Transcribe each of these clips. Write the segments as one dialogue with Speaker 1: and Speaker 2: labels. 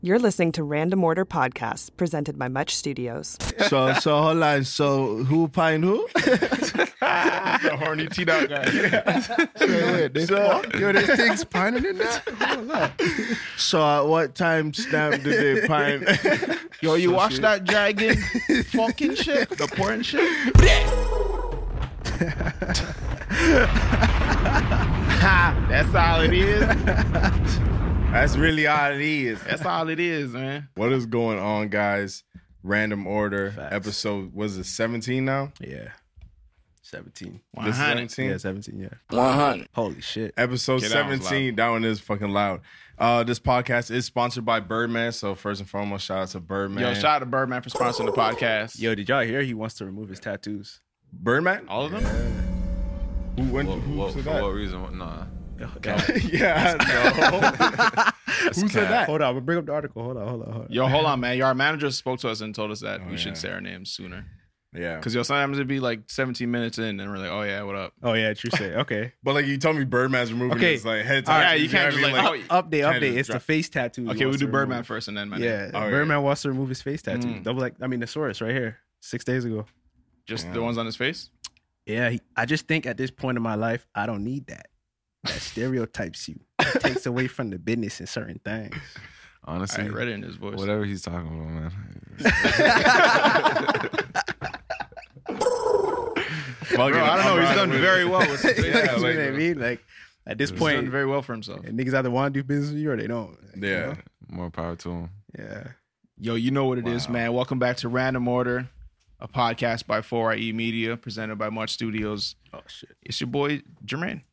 Speaker 1: You're listening to Random Order Podcast, presented by Much Studios.
Speaker 2: So hold on. So who pine who?
Speaker 3: The horny T-Dog guy.
Speaker 2: Yo, there's things pining in there? Hold on. So at what time stamp did they pine?
Speaker 3: Yo, you watch that dragon fucking shit? The porn shit? That's all it is.
Speaker 2: That's really all it is.
Speaker 3: That's all it is, man.
Speaker 2: What is going on, guys? Random Order episode, was it 17 now?
Speaker 4: Yeah. 17.
Speaker 2: This is 17?
Speaker 4: Yeah, 17, yeah.
Speaker 3: 100.
Speaker 4: Holy shit.
Speaker 2: Episode
Speaker 3: Okay, that one's
Speaker 2: 17. That one is fucking loud. This podcast is sponsored by Birdman. So first and foremost, shout out to Birdman.
Speaker 3: Yo, shout out to Birdman for sponsoring the podcast.
Speaker 4: Yo, did y'all hear he wants to remove his tattoos?
Speaker 2: Birdman?
Speaker 3: All of them?
Speaker 2: Who said
Speaker 5: For
Speaker 2: that?
Speaker 5: what reason? Nah.
Speaker 2: Yeah, Who said that?
Speaker 4: Hold on, I'm gonna bring up the article. Hold on.
Speaker 3: Yo, hold on, man. Our manager spoke to us and told us that we should say our names sooner.
Speaker 2: Yeah.
Speaker 3: Because, yo, sometimes it'd be like 17 minutes in and we're like, oh, yeah, what up?
Speaker 4: Oh yeah, true say. Okay.
Speaker 2: But like you told me Birdman's removing
Speaker 4: Okay.
Speaker 2: his like head
Speaker 3: All right,
Speaker 2: tattoos.
Speaker 3: you can't
Speaker 2: know what
Speaker 3: just
Speaker 2: I mean?
Speaker 3: like,
Speaker 4: Update.
Speaker 2: just
Speaker 4: It's the
Speaker 2: drop-
Speaker 4: face tattoo.
Speaker 3: okay, we'll do Birdman first and then my name.
Speaker 4: Yeah,
Speaker 2: Oh,
Speaker 4: Birdman wants to remove his face tattoo.
Speaker 3: Mm.
Speaker 4: Double the source right here. 6 days ago.
Speaker 3: Just the ones on his face?
Speaker 4: Yeah, I just think at this point in my life, I don't need that. That stereotypes you. It takes away from the business in certain things.
Speaker 5: Honestly,
Speaker 3: I read it in his voice.
Speaker 5: whatever he's talking about, man.
Speaker 3: Bro, I don't know. He's done very well with his face.
Speaker 4: You know what I mean? Like at this
Speaker 3: He's
Speaker 4: point,
Speaker 3: done very well for himself.
Speaker 4: niggas either want to do business with you or they don't. You
Speaker 2: Yeah.
Speaker 4: know?
Speaker 5: More power to him.
Speaker 4: Yeah.
Speaker 3: Yo, you know what it is, man. Welcome back to Random Order, a podcast by 4IE Media, presented by Much Studios.
Speaker 4: Oh shit.
Speaker 3: It's your boy, Jermaine.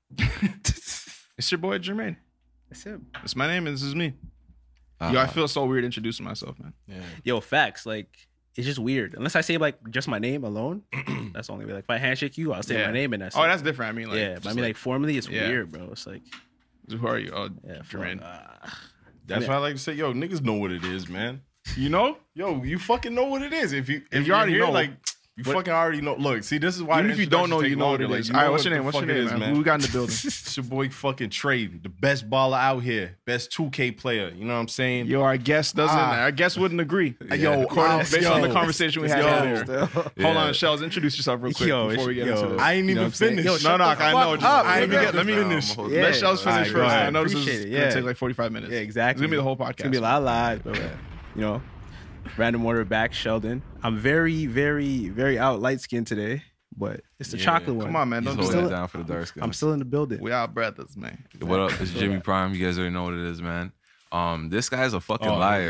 Speaker 3: It's your boy, Jermaine.
Speaker 4: That's him.
Speaker 3: It's my name and this is me. Yo, I feel so weird introducing myself, man.
Speaker 4: Yo, facts. Like it's just weird. Unless I say like just my name alone, that's the only way. Like if I handshake you, I'll say
Speaker 3: Yeah.
Speaker 4: my name and that's
Speaker 3: Oh,
Speaker 4: it.
Speaker 3: that's different. I mean, like,
Speaker 4: yeah. But I mean, like formally, it's weird, bro. It's like
Speaker 3: who are you? Oh,
Speaker 4: yeah,
Speaker 3: Jermaine.
Speaker 2: That's why I like to say, yo, niggas know what it is, man.
Speaker 3: You know?
Speaker 2: Yo, you fucking know what it is. If you
Speaker 3: already
Speaker 2: hear,
Speaker 3: know,
Speaker 2: like you fucking already know. Look, see, this is why
Speaker 3: Even
Speaker 2: the
Speaker 3: if you don't know,
Speaker 2: introductions
Speaker 3: you
Speaker 2: take
Speaker 3: know what it
Speaker 2: longer.
Speaker 3: is.
Speaker 2: Like,
Speaker 3: All
Speaker 2: you
Speaker 3: right,
Speaker 2: know
Speaker 3: what's
Speaker 2: what
Speaker 3: your name?
Speaker 2: the
Speaker 3: What's your
Speaker 2: fuck it
Speaker 3: name,
Speaker 2: is,
Speaker 3: man? Who we got in the building?
Speaker 2: It's your boy fucking Trey, the best baller out here, best 2K player. You know what I'm saying?
Speaker 3: Yo, our guest doesn't. Our guest wouldn't agree.
Speaker 2: Yo,
Speaker 3: Based on the conversation we had earlier. Hold
Speaker 5: Yeah.
Speaker 3: on, Shells, introduce yourself real quick
Speaker 4: Yo,
Speaker 3: before we get
Speaker 4: yo.
Speaker 3: into this.
Speaker 2: I ain't
Speaker 4: You know
Speaker 2: even
Speaker 4: what I'm saying?
Speaker 2: finished.
Speaker 4: Yo,
Speaker 3: No, I know.
Speaker 2: fuck up. I ain't
Speaker 3: Let me
Speaker 2: finish.
Speaker 4: Yeah.
Speaker 3: Let Shells finish
Speaker 4: Alright,
Speaker 3: first.
Speaker 4: go ahead.
Speaker 3: I know this is
Speaker 4: Appreciate it,
Speaker 3: gonna
Speaker 4: yeah.
Speaker 3: take like 45 minutes.
Speaker 4: yeah, exactly.
Speaker 3: It's gonna be the whole podcast.
Speaker 4: It's gonna be a lot of lies, but you know, Random Order back, Sheldon. I'm very, very, very out light skinned today, but it's the chocolate one.
Speaker 3: Come on, man.
Speaker 5: He's
Speaker 3: Don't do
Speaker 5: holding
Speaker 3: that.
Speaker 5: it down for the dark skin.
Speaker 4: I'm still in the building.
Speaker 3: We are brothers, man.
Speaker 5: What up? It's Jimmy Prime. You guys already know what it is, man. This guy's a fucking
Speaker 2: Oh.
Speaker 5: liar.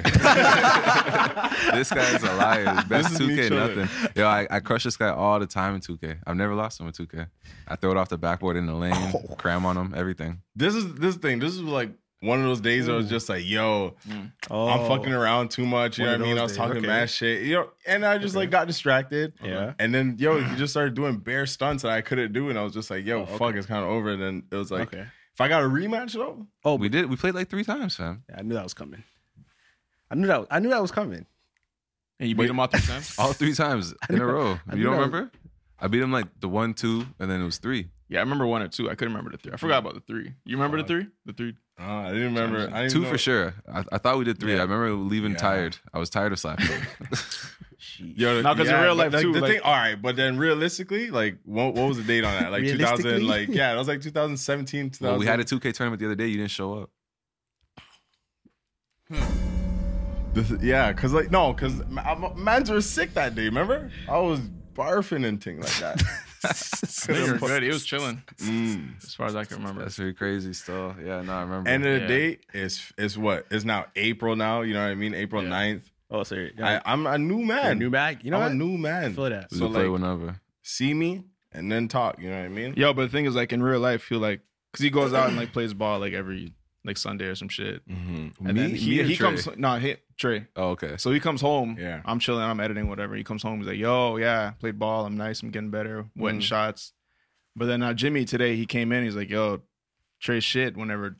Speaker 5: This guy's a liar. Best
Speaker 2: This is me
Speaker 5: 2K,
Speaker 2: chilling.
Speaker 5: nothing. Yo, I crush this guy all the time in 2K. I've never lost him in 2K. I throw it off the backboard in the lane, cram on him, everything.
Speaker 2: This thing. This is like one of those days I was just like, yo,
Speaker 4: Oh,
Speaker 2: I'm fucking around too much. You know
Speaker 4: One
Speaker 2: what I
Speaker 4: of
Speaker 2: mean? I
Speaker 4: those
Speaker 2: was talking
Speaker 4: days, okay.
Speaker 2: mad shit. You know, and I just like got distracted.
Speaker 4: Yeah.
Speaker 2: And then yo, he just started doing bare stunts that I couldn't do, and I was just like, yo, fuck, it's kind of over. And then it was like,
Speaker 4: Okay.
Speaker 2: if I got a rematch though,
Speaker 4: Oh,
Speaker 5: We played like 3 times, fam.
Speaker 4: I knew that was coming. I knew that was coming.
Speaker 3: And you beat him out 3 times?
Speaker 5: All 3 times in a row.
Speaker 4: I
Speaker 5: You
Speaker 4: knew
Speaker 5: don't
Speaker 4: that
Speaker 5: remember? I beat him like the 1, 2, and then it was 3.
Speaker 3: Yeah, I remember 1 or 2. I couldn't remember the 3. I forgot about the 3. You remember the 3? The 3?
Speaker 2: I didn't remember. I didn't
Speaker 5: 2
Speaker 2: know.
Speaker 5: for sure. I thought we did 3.
Speaker 2: Yeah.
Speaker 5: I remember leaving
Speaker 2: Yeah.
Speaker 5: tired. I was tired of slapping him.
Speaker 2: Yo,
Speaker 3: No, 'cause in real
Speaker 2: but,
Speaker 3: life, too,
Speaker 2: The
Speaker 3: like-
Speaker 2: thing, all right, but then realistically, like, what was the date on that? Like 2000,
Speaker 4: Realistically?
Speaker 2: like it was like 2017. 2000.
Speaker 5: Well, we had a 2K tournament the other day. You didn't show up.
Speaker 2: Yeah, cause like cause mans were sick that day. Remember, I was barfing and things like that.
Speaker 3: You were good. He was chilling,
Speaker 2: Mm.
Speaker 3: as far as I can remember.
Speaker 5: That's very crazy still. Yeah, no, I remember.
Speaker 2: End of the
Speaker 3: Yeah.
Speaker 2: day is what? It's now April now. You know what I mean? April
Speaker 3: Yeah.
Speaker 2: 9th.
Speaker 4: Oh, sorry.
Speaker 2: I'm a new man.
Speaker 4: new bag. You know
Speaker 2: I'm
Speaker 4: what?
Speaker 2: a new man.
Speaker 4: I feel that.
Speaker 5: we
Speaker 2: So
Speaker 5: can play
Speaker 2: like,
Speaker 5: whenever.
Speaker 2: see me and then talk. You know what I mean?
Speaker 3: Yo, but the thing is, like, in real life, I feel like, because he goes out and, like, plays ball, like, every, like, Sunday or some shit.
Speaker 2: Mm-hmm.
Speaker 3: And then
Speaker 5: Me
Speaker 3: he
Speaker 5: or Trey?
Speaker 3: comes, Trey.
Speaker 5: Oh, okay.
Speaker 3: So he comes home.
Speaker 2: Yeah.
Speaker 3: I'm chilling. I'm editing, whatever. He comes home. He's like, yo, yeah, played ball. I'm nice. I'm getting better. Wetting shots. But then Jimmy today, he came in. He's like, yo, Trey shit whenever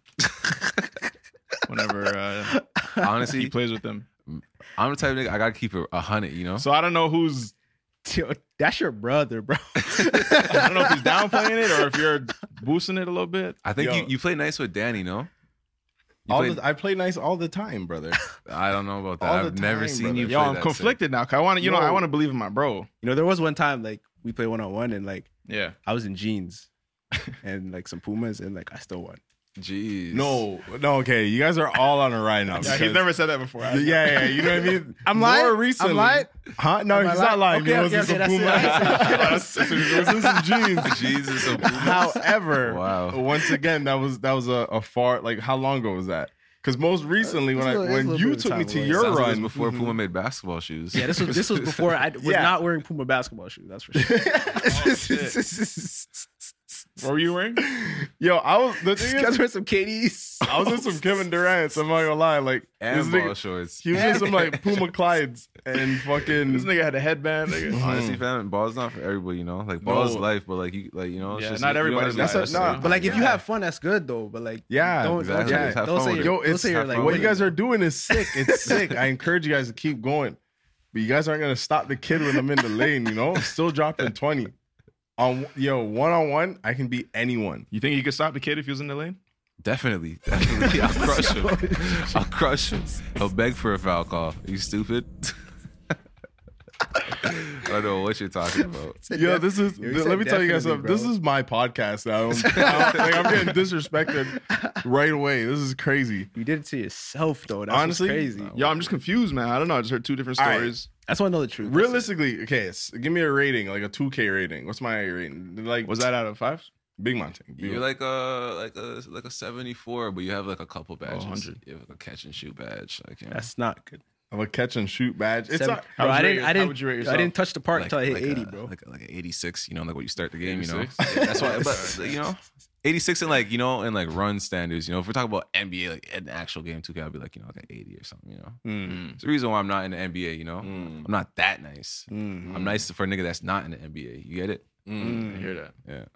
Speaker 5: Honestly,
Speaker 3: he plays with them.
Speaker 5: I'm the type of nigga, I gotta keep it 100, you know?
Speaker 3: So I don't know who's,
Speaker 4: Yo, that's your brother, bro.
Speaker 3: I don't know if he's downplaying it or if you're boosting it a little bit.
Speaker 5: I think
Speaker 2: Yo.
Speaker 5: you play nice with Danny, no?
Speaker 2: I play nice all the time, brother.
Speaker 5: I don't know about that.
Speaker 2: All the
Speaker 5: I've never
Speaker 2: time,
Speaker 5: seen
Speaker 2: brother.
Speaker 5: you.
Speaker 3: Yo,
Speaker 5: play
Speaker 3: I'm
Speaker 5: that
Speaker 3: conflicted now. Cause I want to, I want to believe in my bro.
Speaker 4: You know, there was one time like we played 1-on-1 and like
Speaker 3: Yeah.
Speaker 4: I was in jeans and like some Pumas and like I still won.
Speaker 5: Jeez.
Speaker 2: No, okay. You guys are all on a ride now.
Speaker 3: Yeah,
Speaker 2: because-
Speaker 3: he's never said that before.
Speaker 2: Yeah, you know what I mean?
Speaker 4: I'm lying?
Speaker 2: More recently.
Speaker 4: I'm lying?
Speaker 2: Huh? No,
Speaker 4: Am I
Speaker 2: he's not lying.
Speaker 4: Okay,
Speaker 2: It was
Speaker 4: okay,
Speaker 2: in some
Speaker 4: okay,
Speaker 2: Puma.
Speaker 4: that's it.
Speaker 2: It was in some jeans.
Speaker 5: Jesus.
Speaker 2: However,
Speaker 5: Wow.
Speaker 2: once again, that was a far, like, how long ago was that? Because most recently,
Speaker 4: It's a little- it's a
Speaker 2: when
Speaker 4: little
Speaker 2: you
Speaker 4: bit of
Speaker 2: took me
Speaker 4: time
Speaker 2: to
Speaker 4: away.
Speaker 2: your
Speaker 5: Sounds like it was
Speaker 2: run,
Speaker 5: before Puma made basketball shoes.
Speaker 4: Yeah, this was before I was
Speaker 2: Yeah.
Speaker 4: not wearing Puma basketball shoes. That's for sure.
Speaker 3: What were you wearing?
Speaker 2: yo, the thing
Speaker 4: Guys
Speaker 2: is,
Speaker 4: wearing some KDs.
Speaker 2: I was in some Kevin Durant's. I'm not gonna lie, like
Speaker 5: And
Speaker 2: this
Speaker 5: ball
Speaker 2: nigga,
Speaker 5: shorts.
Speaker 2: he was in some like Puma Clydes and fucking.
Speaker 3: This nigga had a headband. Nigga.
Speaker 5: Honestly, fam, ball's not for everybody, you know. Like ball's
Speaker 2: No.
Speaker 5: life, but like you know, it's
Speaker 3: Yeah,
Speaker 5: just
Speaker 3: not
Speaker 5: you don't
Speaker 3: everybody's
Speaker 5: have to
Speaker 3: life.
Speaker 5: do
Speaker 2: That's
Speaker 5: that.
Speaker 4: But like if you
Speaker 2: Yeah.
Speaker 4: have fun, that's good though. But like
Speaker 2: Yeah,
Speaker 4: don't
Speaker 5: exactly.
Speaker 4: don't,
Speaker 5: Just have
Speaker 4: don't
Speaker 5: fun
Speaker 4: say
Speaker 5: with
Speaker 4: you're,
Speaker 5: it.
Speaker 2: Yo,
Speaker 4: don't
Speaker 2: it's
Speaker 4: say you're
Speaker 5: have
Speaker 4: like
Speaker 5: fun
Speaker 2: what
Speaker 5: with
Speaker 2: you guys are doing is sick. It's sick. I encourage you guys to keep going, but you guys aren't gonna stop the kid when I'm in the lane. You know, still dropping 20 on 1-on-1. I can beat anyone.
Speaker 3: You think you could stop the kid if he was in the lane?
Speaker 5: Definitely. I'll crush him. I'll crush him. He'll beg for a foul call. Are you stupid? I don't know what you're talking about.
Speaker 2: Yo, this is.
Speaker 4: Yo, he said
Speaker 2: Let me tell you guys
Speaker 4: definitely,
Speaker 2: something.
Speaker 4: bro.
Speaker 2: This is my podcast now. I'm getting disrespected right away. This is crazy.
Speaker 4: You did it to yourself though. That's
Speaker 2: Honestly,
Speaker 4: crazy.
Speaker 3: Yo, I'm just confused, man. I don't know. I just heard two different
Speaker 2: All right.
Speaker 3: stories.
Speaker 4: I just want to know the truth.
Speaker 2: Realistically, okay, give me a rating, like a 2K rating. What's my rating? Like,
Speaker 3: Was that out of 5?
Speaker 2: Big Monte?
Speaker 5: You're like a 74, but you have like a couple badges.
Speaker 3: 100.
Speaker 5: You have like a catch and shoot badge. Like, you know,
Speaker 4: That's not good.
Speaker 2: of a catch and shoot badge. It's
Speaker 4: Seven-
Speaker 2: not.
Speaker 4: bro,
Speaker 3: How
Speaker 4: I
Speaker 3: would you
Speaker 4: didn't.
Speaker 3: rate-
Speaker 4: I
Speaker 3: how would you rate
Speaker 4: didn't. I
Speaker 3: yourself?
Speaker 4: didn't touch the park until I hit 80,
Speaker 5: a,
Speaker 4: bro.
Speaker 5: like an 86. You know, like when you start the game.
Speaker 3: 86?
Speaker 5: You know, that's why. But you know, 86 in like in like run standards. You know, if we're talking about NBA, like an actual game 2K, I'll be like like an 80 or something. You know, it's the reason why I'm not in the NBA. You know, I'm not that nice. I'm nice for a nigga that's not in the NBA. You get it?
Speaker 3: I hear that.
Speaker 5: Yeah.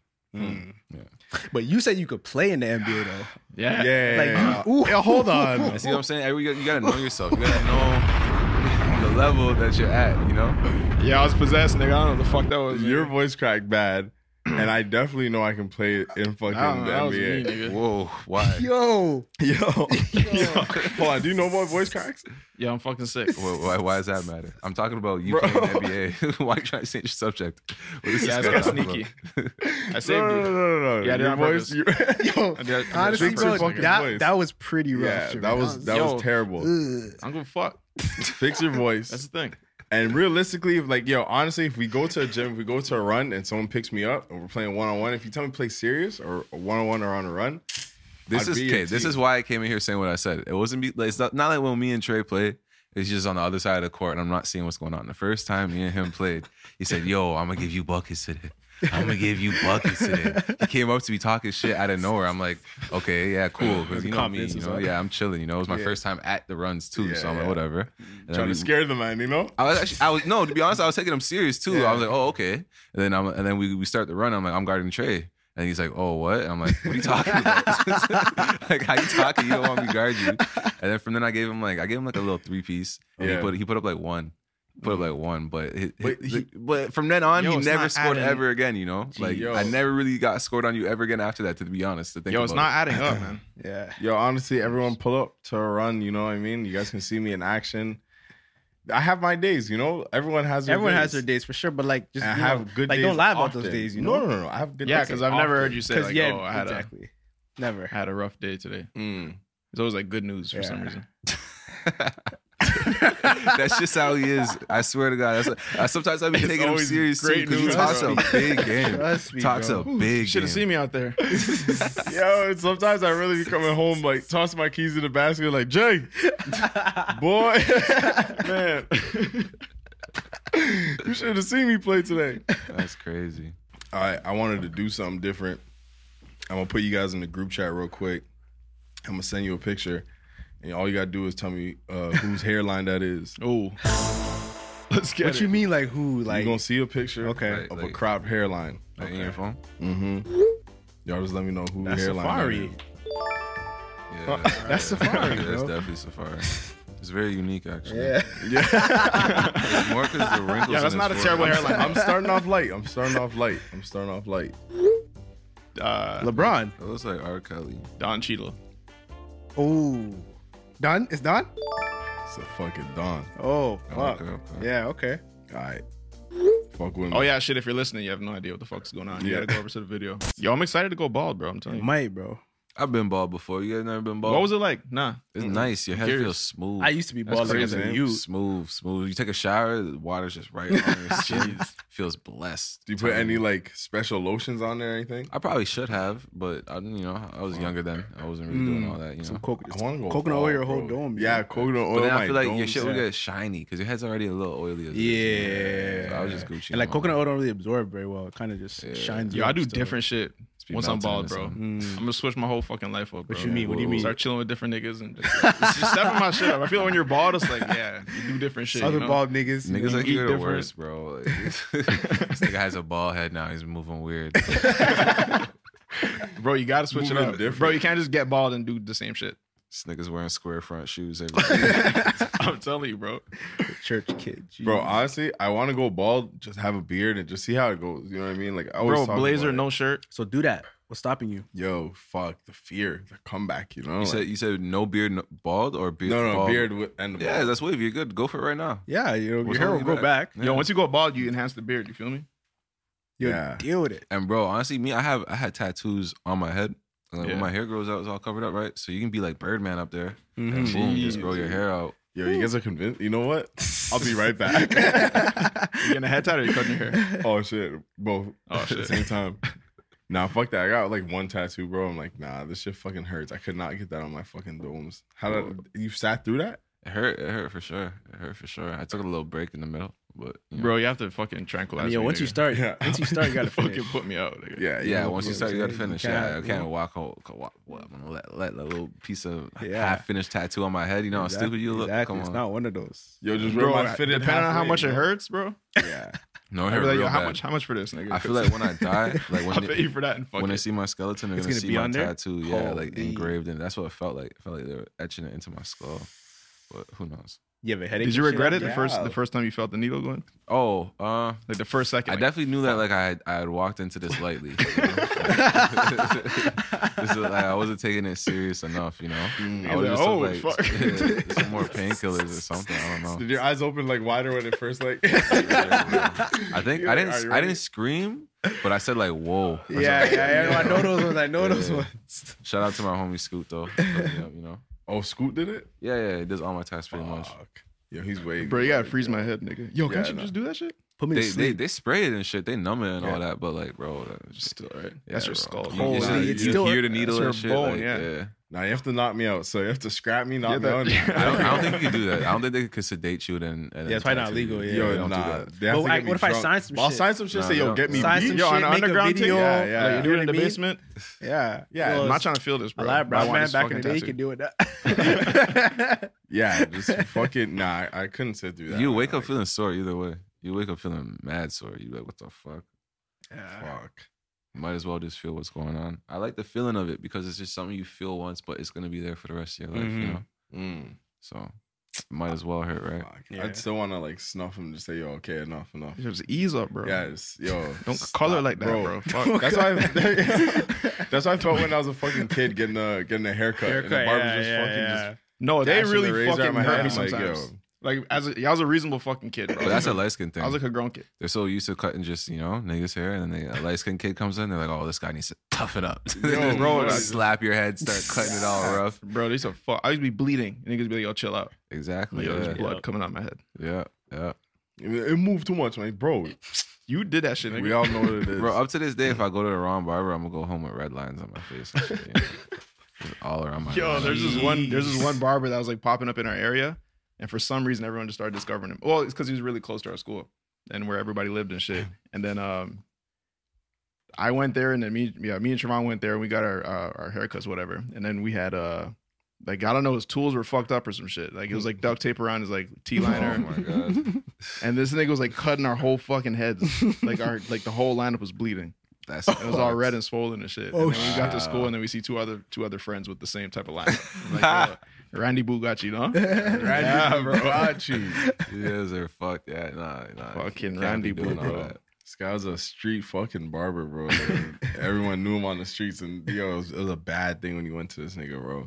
Speaker 4: But you said you could play in the NBA though.
Speaker 3: Yeah.
Speaker 2: Yeah.
Speaker 4: Ooh.
Speaker 2: Yeah, hold on.
Speaker 5: And see what I'm saying? You gotta know yourself. You gotta know the level that you're at. You know.
Speaker 3: Yeah, I was possessed, nigga. I don't know what the fuck that was.
Speaker 2: Your
Speaker 3: nigga.
Speaker 2: voice cracked bad, and I definitely know I can play it in fucking
Speaker 3: I don't know,
Speaker 2: the
Speaker 3: that was me,
Speaker 2: NBA.
Speaker 3: nigga.
Speaker 5: Whoa. Why?
Speaker 4: Yo,
Speaker 2: Yo, hold on. Do you know what voice cracks?
Speaker 3: Yeah, I'm fucking sick.
Speaker 5: Why does that matter? I'm talking about you
Speaker 2: Bro.
Speaker 5: playing the NBA. Why are you trying to change the subject? What is
Speaker 3: Yeah,
Speaker 5: this
Speaker 3: that's
Speaker 5: guy
Speaker 3: sneaky.
Speaker 5: talking
Speaker 3: I
Speaker 2: No,
Speaker 3: saved
Speaker 2: no,
Speaker 3: you.
Speaker 2: no.
Speaker 3: Yeah, I did
Speaker 2: Your
Speaker 3: on
Speaker 2: voice.
Speaker 3: purpose.
Speaker 4: yo.
Speaker 3: I did-
Speaker 4: Honestly,
Speaker 2: Fix your
Speaker 4: bro,
Speaker 2: fucking
Speaker 4: that
Speaker 2: voice.
Speaker 4: that was pretty rough.
Speaker 2: Yeah,
Speaker 4: Jermaine.
Speaker 2: that was
Speaker 3: Yo.
Speaker 2: terrible.
Speaker 4: Ugh.
Speaker 3: I'm gonna fuck.
Speaker 2: Fix your voice.
Speaker 3: That's the thing.
Speaker 2: And realistically, honestly, if we go to a gym, if we go to a run, and someone picks me up and we're playing 1-on-1, if you tell me to play serious or 1-on-1 or on a run,
Speaker 5: This
Speaker 2: I'd
Speaker 5: is
Speaker 2: be
Speaker 5: okay.
Speaker 2: a
Speaker 5: This
Speaker 2: G.
Speaker 5: is why I came in here saying what I said. It wasn't like it's not like when me and Trey played. It's just on the other side of the court, and I'm not seeing what's going on. The first time me and him played, he said, "Yo, I'm gonna give you buckets today. I'm gonna give you buckets today." He came up to me talking shit out of nowhere. I'm like, "Okay, yeah, cool." Because you know me,
Speaker 4: confidence
Speaker 5: you
Speaker 4: is
Speaker 5: know,
Speaker 4: up.
Speaker 5: yeah, I'm chilling. You know, it was my first time at the runs too, so I'm like,
Speaker 2: yeah.
Speaker 5: whatever. And then
Speaker 2: trying to scare the man, you know?
Speaker 5: no, to be honest, I was taking him serious too.
Speaker 2: Yeah.
Speaker 5: I was like, oh, okay. And then we start the run. I'm like, I'm guarding Trey. And he's like, oh, what? And I'm like, what are you talking about? Like, how you talking? You don't want me to guard you. And then from then I gave him like a little 3-piece. And
Speaker 2: Yeah.
Speaker 5: he put up like one. But
Speaker 2: But
Speaker 5: but from then on,
Speaker 3: Yo,
Speaker 5: he
Speaker 3: it's
Speaker 5: never
Speaker 3: not
Speaker 5: scored
Speaker 3: adding-
Speaker 5: ever again, you know? Like,
Speaker 2: yo.
Speaker 5: I never really got scored on you ever again after that, to be honest. To think
Speaker 3: Yo, it's
Speaker 5: about
Speaker 3: not
Speaker 5: it.
Speaker 3: adding up, man.
Speaker 4: Yeah.
Speaker 2: Yo, honestly, everyone pull up to a run, you know what I mean? You guys can see me in action. I have my days, you know? Everyone has their
Speaker 4: Everyone
Speaker 2: days.
Speaker 4: has their days for sure, but like just
Speaker 2: And I
Speaker 4: you know,
Speaker 2: have good
Speaker 4: like
Speaker 2: days.
Speaker 4: don't lie about
Speaker 2: often.
Speaker 4: those days, you know?
Speaker 2: No. I have good
Speaker 3: Yeah,
Speaker 2: days.
Speaker 3: because I've never
Speaker 2: often.
Speaker 3: heard you say
Speaker 4: Because
Speaker 3: like,
Speaker 4: yeah,
Speaker 3: oh, I had
Speaker 4: exactly. Never.
Speaker 3: a rough day today.
Speaker 2: Mm.
Speaker 3: It's always like good news for some
Speaker 4: Yeah.
Speaker 3: reason.
Speaker 5: That's just how he is. I swear to God. Sometimes I be taking him
Speaker 3: always
Speaker 5: serious too
Speaker 3: great
Speaker 5: because he
Speaker 3: news,
Speaker 5: talks
Speaker 3: bro.
Speaker 5: a big game.
Speaker 4: Trust me,
Speaker 5: Talks
Speaker 4: bro.
Speaker 5: a big
Speaker 3: Should
Speaker 5: game.
Speaker 3: have seen me out there.
Speaker 2: Yo, and sometimes I really be coming home, like, toss my keys in the basket, like, Jay, boy, man, you should have seen me play today.
Speaker 5: That's crazy.
Speaker 2: All right, I wanted to do something different. I'm going to put you guys in the group chat real quick. I'm going to send you a picture, and all you got to do is tell me whose hairline that is.
Speaker 3: Oh, let's get
Speaker 4: What
Speaker 3: it.
Speaker 4: you mean, like who?
Speaker 2: You're
Speaker 4: Like
Speaker 2: going to see a picture
Speaker 4: Okay.
Speaker 2: of a
Speaker 5: Like-
Speaker 2: cropped hairline.
Speaker 5: Like, in your phone?
Speaker 2: Y'all just let me know who
Speaker 4: that's
Speaker 2: hairline
Speaker 4: Safari.
Speaker 2: that is.
Speaker 5: Yeah.
Speaker 4: That's Safari,
Speaker 5: That's
Speaker 4: bro.
Speaker 5: definitely Safari. It's very unique, actually.
Speaker 4: Yeah.
Speaker 5: It's more because the wrinkles.
Speaker 3: Yeah, that's
Speaker 5: in
Speaker 3: not
Speaker 5: his
Speaker 3: a terrible
Speaker 5: forehead.
Speaker 3: hairline.
Speaker 2: I'm starting off light.
Speaker 4: LeBron.
Speaker 5: It looks like R. Kelly.
Speaker 3: Don Cheadle.
Speaker 4: Oh, done? It's done?
Speaker 2: It's a fucking Don.
Speaker 4: Oh, fuck.
Speaker 5: Okay.
Speaker 4: Yeah, okay.
Speaker 2: All right. Fuck with me.
Speaker 3: Oh yeah, shit. If you're listening, you have no idea what the fuck's going on. You
Speaker 2: Yeah.
Speaker 3: gotta go over to the video. Yo, I'm excited to go bald, bro. I'm telling you.
Speaker 4: Might, bro.
Speaker 5: I've been bald before. You guys never been bald?
Speaker 3: What was it like? Nah.
Speaker 5: It's nice. Your head
Speaker 3: curious.
Speaker 5: feels smooth.
Speaker 4: I used to be
Speaker 3: That's
Speaker 4: bald like as
Speaker 2: crazy,
Speaker 4: a
Speaker 2: man.
Speaker 4: youth.
Speaker 5: Smooth. You take a shower, the water's just right on your skin. Feels blessed.
Speaker 2: Do you put any like special lotions on there or anything?
Speaker 5: I probably should have, but I was younger then. I wasn't really doing all that, you know.
Speaker 4: Some coconut.
Speaker 2: I want to go
Speaker 4: Coconut
Speaker 2: bald,
Speaker 4: oil your whole
Speaker 2: bro.
Speaker 4: dome.
Speaker 2: Yeah, coconut oil.
Speaker 5: But then
Speaker 2: my
Speaker 5: I feel like your
Speaker 2: dome,
Speaker 5: shit will
Speaker 2: yeah.
Speaker 5: get shiny because your head's already a little oily. As it is.
Speaker 4: Yeah.
Speaker 5: So I was just Gucci.
Speaker 4: And like
Speaker 5: on
Speaker 4: coconut
Speaker 5: all
Speaker 4: oil don't really absorb very well. It kind of just
Speaker 5: Yeah.
Speaker 4: shines.
Speaker 3: Yo,
Speaker 4: you
Speaker 3: I
Speaker 4: up
Speaker 3: do
Speaker 4: still.
Speaker 3: different shit
Speaker 5: be
Speaker 3: once I'm
Speaker 5: melting
Speaker 3: bald,
Speaker 5: in the
Speaker 3: bro.
Speaker 5: sun.
Speaker 3: I'm gonna switch my whole fucking life up, bro.
Speaker 4: What you mean? What do you mean?
Speaker 3: Start chilling with different niggas and just stepping my shit up. I feel like when you're bald, it's like, yeah, you do different shit.
Speaker 4: Other
Speaker 3: You know?
Speaker 4: bald niggas.
Speaker 5: Niggas like
Speaker 3: eat
Speaker 5: you're the
Speaker 3: different.
Speaker 5: worst, bro. Like, this nigga has a bald head now. He's moving weird.
Speaker 3: Bro, you gotta switch
Speaker 2: Moving
Speaker 3: it up.
Speaker 2: different.
Speaker 3: Bro, you can't just get bald and do the same shit.
Speaker 5: This nigga's wearing square front shoes every day.
Speaker 3: I'm telling you, bro.
Speaker 4: church kid.
Speaker 2: Bro,
Speaker 4: Jeez.
Speaker 2: honestly, I want to go bald, just have a beard and just see how it goes. You know what I mean? Like, I always
Speaker 3: Bro,
Speaker 2: talk
Speaker 3: blazer,
Speaker 2: about
Speaker 3: no shirt.
Speaker 4: So do that. What's stopping you?
Speaker 2: it. Yo, fuck the fear, the comeback. You know?
Speaker 5: You said no beard, no, bald or beard?
Speaker 2: no,
Speaker 5: bald?
Speaker 2: beard with, and the
Speaker 5: Yeah,
Speaker 2: bald.
Speaker 5: that's wave. You're good. Go for it right now.
Speaker 4: Yeah, your
Speaker 5: What's
Speaker 4: hair will
Speaker 5: holding you
Speaker 4: grow back.
Speaker 5: Yeah.
Speaker 3: Yo, once you go bald, you enhance the beard. You feel me?
Speaker 4: Yo,
Speaker 2: Yeah.
Speaker 4: deal with it.
Speaker 5: And bro, honestly, I had tattoos on my head. Like
Speaker 3: Yeah.
Speaker 5: when my hair grows out, it's all covered up, right? So you can be like Birdman up there,
Speaker 4: Mhm.
Speaker 5: and boom, just
Speaker 3: Jeez.
Speaker 5: grow your hair out.
Speaker 2: Yo, you guys are convinced? You know what? I'll be right back.
Speaker 3: You getting a head tat or you cutting your hair?
Speaker 2: Oh shit, both.
Speaker 3: Oh,
Speaker 2: At
Speaker 3: shit.
Speaker 2: the same time. Nah, fuck that. I got like one tattoo, bro. I'm like, nah, this shit fucking hurts. I could not get that on my fucking domes. How did you sat through that?
Speaker 5: It hurt for sure. I took a little break in the middle, but you know.
Speaker 3: Bro, you have to fucking tranquilize
Speaker 4: I mean, yo,
Speaker 3: me,
Speaker 4: once you
Speaker 3: nigga.
Speaker 4: start,
Speaker 2: Yeah.
Speaker 4: you gotta
Speaker 3: fucking
Speaker 4: finish.
Speaker 3: put me out, nigga.
Speaker 2: Yeah,
Speaker 5: Yeah,
Speaker 2: know
Speaker 5: once you
Speaker 2: what
Speaker 5: start,
Speaker 2: I'm
Speaker 5: you got to
Speaker 2: saying?
Speaker 5: finish.
Speaker 4: You
Speaker 5: Yeah, I
Speaker 4: can't,
Speaker 5: can't walk. I'm gonna let a little piece of
Speaker 4: Yeah.
Speaker 5: half-finished tattoo on my head. You know how stupid you look.
Speaker 4: Exactly.
Speaker 5: Come
Speaker 4: It's
Speaker 5: on.
Speaker 4: not one of those.
Speaker 2: Yo, just wear
Speaker 3: Bro,
Speaker 2: my fitted
Speaker 3: depending on how
Speaker 2: halfway,
Speaker 3: much
Speaker 2: you
Speaker 3: it
Speaker 2: know?
Speaker 3: hurts, bro.
Speaker 2: Yeah.
Speaker 5: No, it
Speaker 3: I'd
Speaker 5: hurt
Speaker 3: be like,
Speaker 5: real
Speaker 3: yo,
Speaker 5: bad.
Speaker 3: how much for this, nigga?
Speaker 5: I feel like when I die, like
Speaker 3: I'll
Speaker 5: when
Speaker 3: pay you for that and fuck
Speaker 5: when they
Speaker 3: it.
Speaker 5: see my skeleton, they're
Speaker 4: It's
Speaker 5: gonna
Speaker 4: gonna
Speaker 5: see
Speaker 4: be
Speaker 5: my
Speaker 4: on there?
Speaker 5: tattoo. Yeah, like
Speaker 4: Holy.
Speaker 5: engraved in. That's what it felt like. It felt like they were etching it into my skull. But who knows?
Speaker 4: You have a headache.
Speaker 3: Did you
Speaker 4: and shit
Speaker 3: regret
Speaker 4: like
Speaker 3: it
Speaker 4: that?
Speaker 3: the first time you felt the needle going?
Speaker 5: Oh,
Speaker 3: Like the first second.
Speaker 5: I
Speaker 3: like,
Speaker 5: definitely knew that like I had walked into this lightly. You know? This is, like, I wasn't taking it serious enough, you know. I
Speaker 3: You're
Speaker 5: was
Speaker 3: like,
Speaker 5: just
Speaker 3: oh,
Speaker 5: like
Speaker 3: fuck.
Speaker 5: some more painkillers or something. I don't know.
Speaker 2: Did your eyes open like wider when it first like?
Speaker 5: I think
Speaker 2: You're
Speaker 5: I
Speaker 2: like,
Speaker 5: didn't
Speaker 2: "Are you
Speaker 5: I
Speaker 2: ready?"
Speaker 5: didn't scream, but I said like whoa.
Speaker 4: Yeah. I know those ones. I know those
Speaker 5: Yeah.
Speaker 4: ones.
Speaker 5: Shout out to my homie Scoot though. You know.
Speaker 2: Oh, Scoot did it?
Speaker 5: Yeah, he does all my tats pretty much.
Speaker 2: Fuck. Yo, he's way.
Speaker 3: Bro, you gotta freeze my head, nigga. Yo, can't
Speaker 2: Yeah,
Speaker 3: you
Speaker 2: no.
Speaker 3: just do that shit?
Speaker 4: Put me to
Speaker 5: They
Speaker 4: sleep.
Speaker 5: they spray it and shit. They numb it and all
Speaker 2: Yeah.
Speaker 5: that, but like, bro, that's just
Speaker 3: Still, right?
Speaker 5: yeah,
Speaker 3: That's your
Speaker 5: bro.
Speaker 3: skull.
Speaker 5: You,
Speaker 4: Holy,
Speaker 5: yeah,
Speaker 4: it's
Speaker 5: you
Speaker 4: still-
Speaker 5: hear the needle
Speaker 3: that's your
Speaker 5: and shit.
Speaker 3: bone,
Speaker 5: like,
Speaker 3: yeah.
Speaker 2: Nah, you have to knock me out. So you have to scrap me, knock
Speaker 3: Yeah,
Speaker 2: me
Speaker 3: that-
Speaker 2: out.
Speaker 5: I don't think you can do that. I don't think they could sedate you and
Speaker 4: Yeah, it's probably not
Speaker 5: tattoo you.
Speaker 4: legal, yeah.
Speaker 2: Yo,
Speaker 5: they don't do
Speaker 2: nah.
Speaker 5: that.
Speaker 2: They have
Speaker 4: But
Speaker 2: to
Speaker 4: I-
Speaker 2: get me
Speaker 4: what if I
Speaker 2: drunk.
Speaker 4: sign some
Speaker 2: I'll
Speaker 4: shit?
Speaker 2: sign some shit.
Speaker 5: Nah,
Speaker 2: Say,
Speaker 5: they
Speaker 2: yo,
Speaker 5: don't.
Speaker 2: get me
Speaker 4: Sign
Speaker 2: beat.
Speaker 4: some
Speaker 3: Yo,
Speaker 4: shit,
Speaker 3: on an
Speaker 4: make a
Speaker 3: underground
Speaker 4: video.
Speaker 3: thing?
Speaker 2: Yeah, yeah.
Speaker 3: Like, you do it in
Speaker 4: know
Speaker 3: the
Speaker 4: what I mean?
Speaker 3: basement?
Speaker 4: Yeah.
Speaker 2: Yeah,
Speaker 4: Well,
Speaker 3: I'm not trying to feel this, bro.
Speaker 4: a lot of
Speaker 3: But I
Speaker 4: brass
Speaker 3: want
Speaker 4: man
Speaker 3: this
Speaker 4: back in
Speaker 3: fucking
Speaker 4: the day
Speaker 3: tattoo.
Speaker 4: could do it.
Speaker 2: Yeah, just fucking. Nah, I couldn't sit through that.
Speaker 5: You
Speaker 2: man.
Speaker 5: wake up
Speaker 2: Like,
Speaker 5: feeling sore either way. You wake up feeling mad sore. You like, what the fuck?
Speaker 2: Fuck.
Speaker 5: Might as well just feel what's going on. I like the feeling of it because it's just something you feel once, but it's gonna be there for the rest of your life. You
Speaker 4: Mhm.
Speaker 5: know,
Speaker 2: Mm.
Speaker 5: so might as well hurt, right?
Speaker 2: Fuck.
Speaker 4: Yeah.
Speaker 2: I'd still want to like snuff him and just say, yo, okay, enough.
Speaker 3: Just ease up, bro.
Speaker 2: Yeah, just, yo.
Speaker 3: Don't
Speaker 2: stop,
Speaker 3: color like that, bro. Fuck.
Speaker 2: That's why. That's how I felt when I was a fucking kid getting a haircut. And the barber just fucking just.
Speaker 3: No, they
Speaker 2: dashing
Speaker 3: really
Speaker 2: the razor
Speaker 3: fucking
Speaker 2: at my
Speaker 3: hurt
Speaker 2: head.
Speaker 3: me
Speaker 2: I'm like,
Speaker 3: sometimes.
Speaker 2: yo.
Speaker 3: Like, I was a reasonable fucking kid, bro.
Speaker 5: But that's a light skin thing.
Speaker 3: I was like a grown kid.
Speaker 5: They're so used to cutting just niggas hair, and then a light skinned kid comes in. They're like, "Oh, this guy needs to toughen up."
Speaker 2: Yo,
Speaker 3: bro,
Speaker 2: what?
Speaker 5: slap your head, start cutting it all rough.
Speaker 3: Bro, they used to fuck. I used to be bleeding. And niggas be like, yo, chill out.
Speaker 5: Exactly.
Speaker 3: Like, yo,
Speaker 5: Yeah.
Speaker 3: there's blood coming out my head.
Speaker 5: Yeah.
Speaker 2: It moved too much, man. Bro,
Speaker 3: You did that shit, nigga.
Speaker 2: we all know what it is.
Speaker 5: Bro, up to this day, if I go to the wrong barber, I'm gonna go home with red lines on my face. And shit, Just all around my.
Speaker 3: Yo,
Speaker 5: mouth.
Speaker 3: there's this one barber that was like popping up in our area, and for some reason everyone just started discovering him. Well, it's because he was really close to our school and where everybody lived and shit. And then I went there, and then me and Trevon went there, and we got our haircuts, whatever. And then we had like, I don't know, his tools were fucked up or some shit. Like, it was like duct tape around his like T-liner.
Speaker 5: Oh my god,
Speaker 3: And this nigga was like cutting our whole fucking heads. Like the whole lineup was bleeding.
Speaker 5: that's
Speaker 3: It was all red and swollen and shit.
Speaker 4: Oh,
Speaker 3: And then we got to
Speaker 5: wow.
Speaker 3: school, and then we see two other friends with the same type of lineup. Like, Randy Bugatti, no?
Speaker 2: Randy
Speaker 3: bro.
Speaker 2: Bugatti.
Speaker 5: you guys are fucked. Yeah, nah.
Speaker 3: Fucking
Speaker 5: Can't
Speaker 3: Randy
Speaker 5: be doing
Speaker 3: Boo,
Speaker 5: all
Speaker 3: bro.
Speaker 5: that.
Speaker 2: This guy was a street fucking barber, bro. Like, everyone knew him on the streets, and yo, it was a bad thing when you went to this nigga, bro.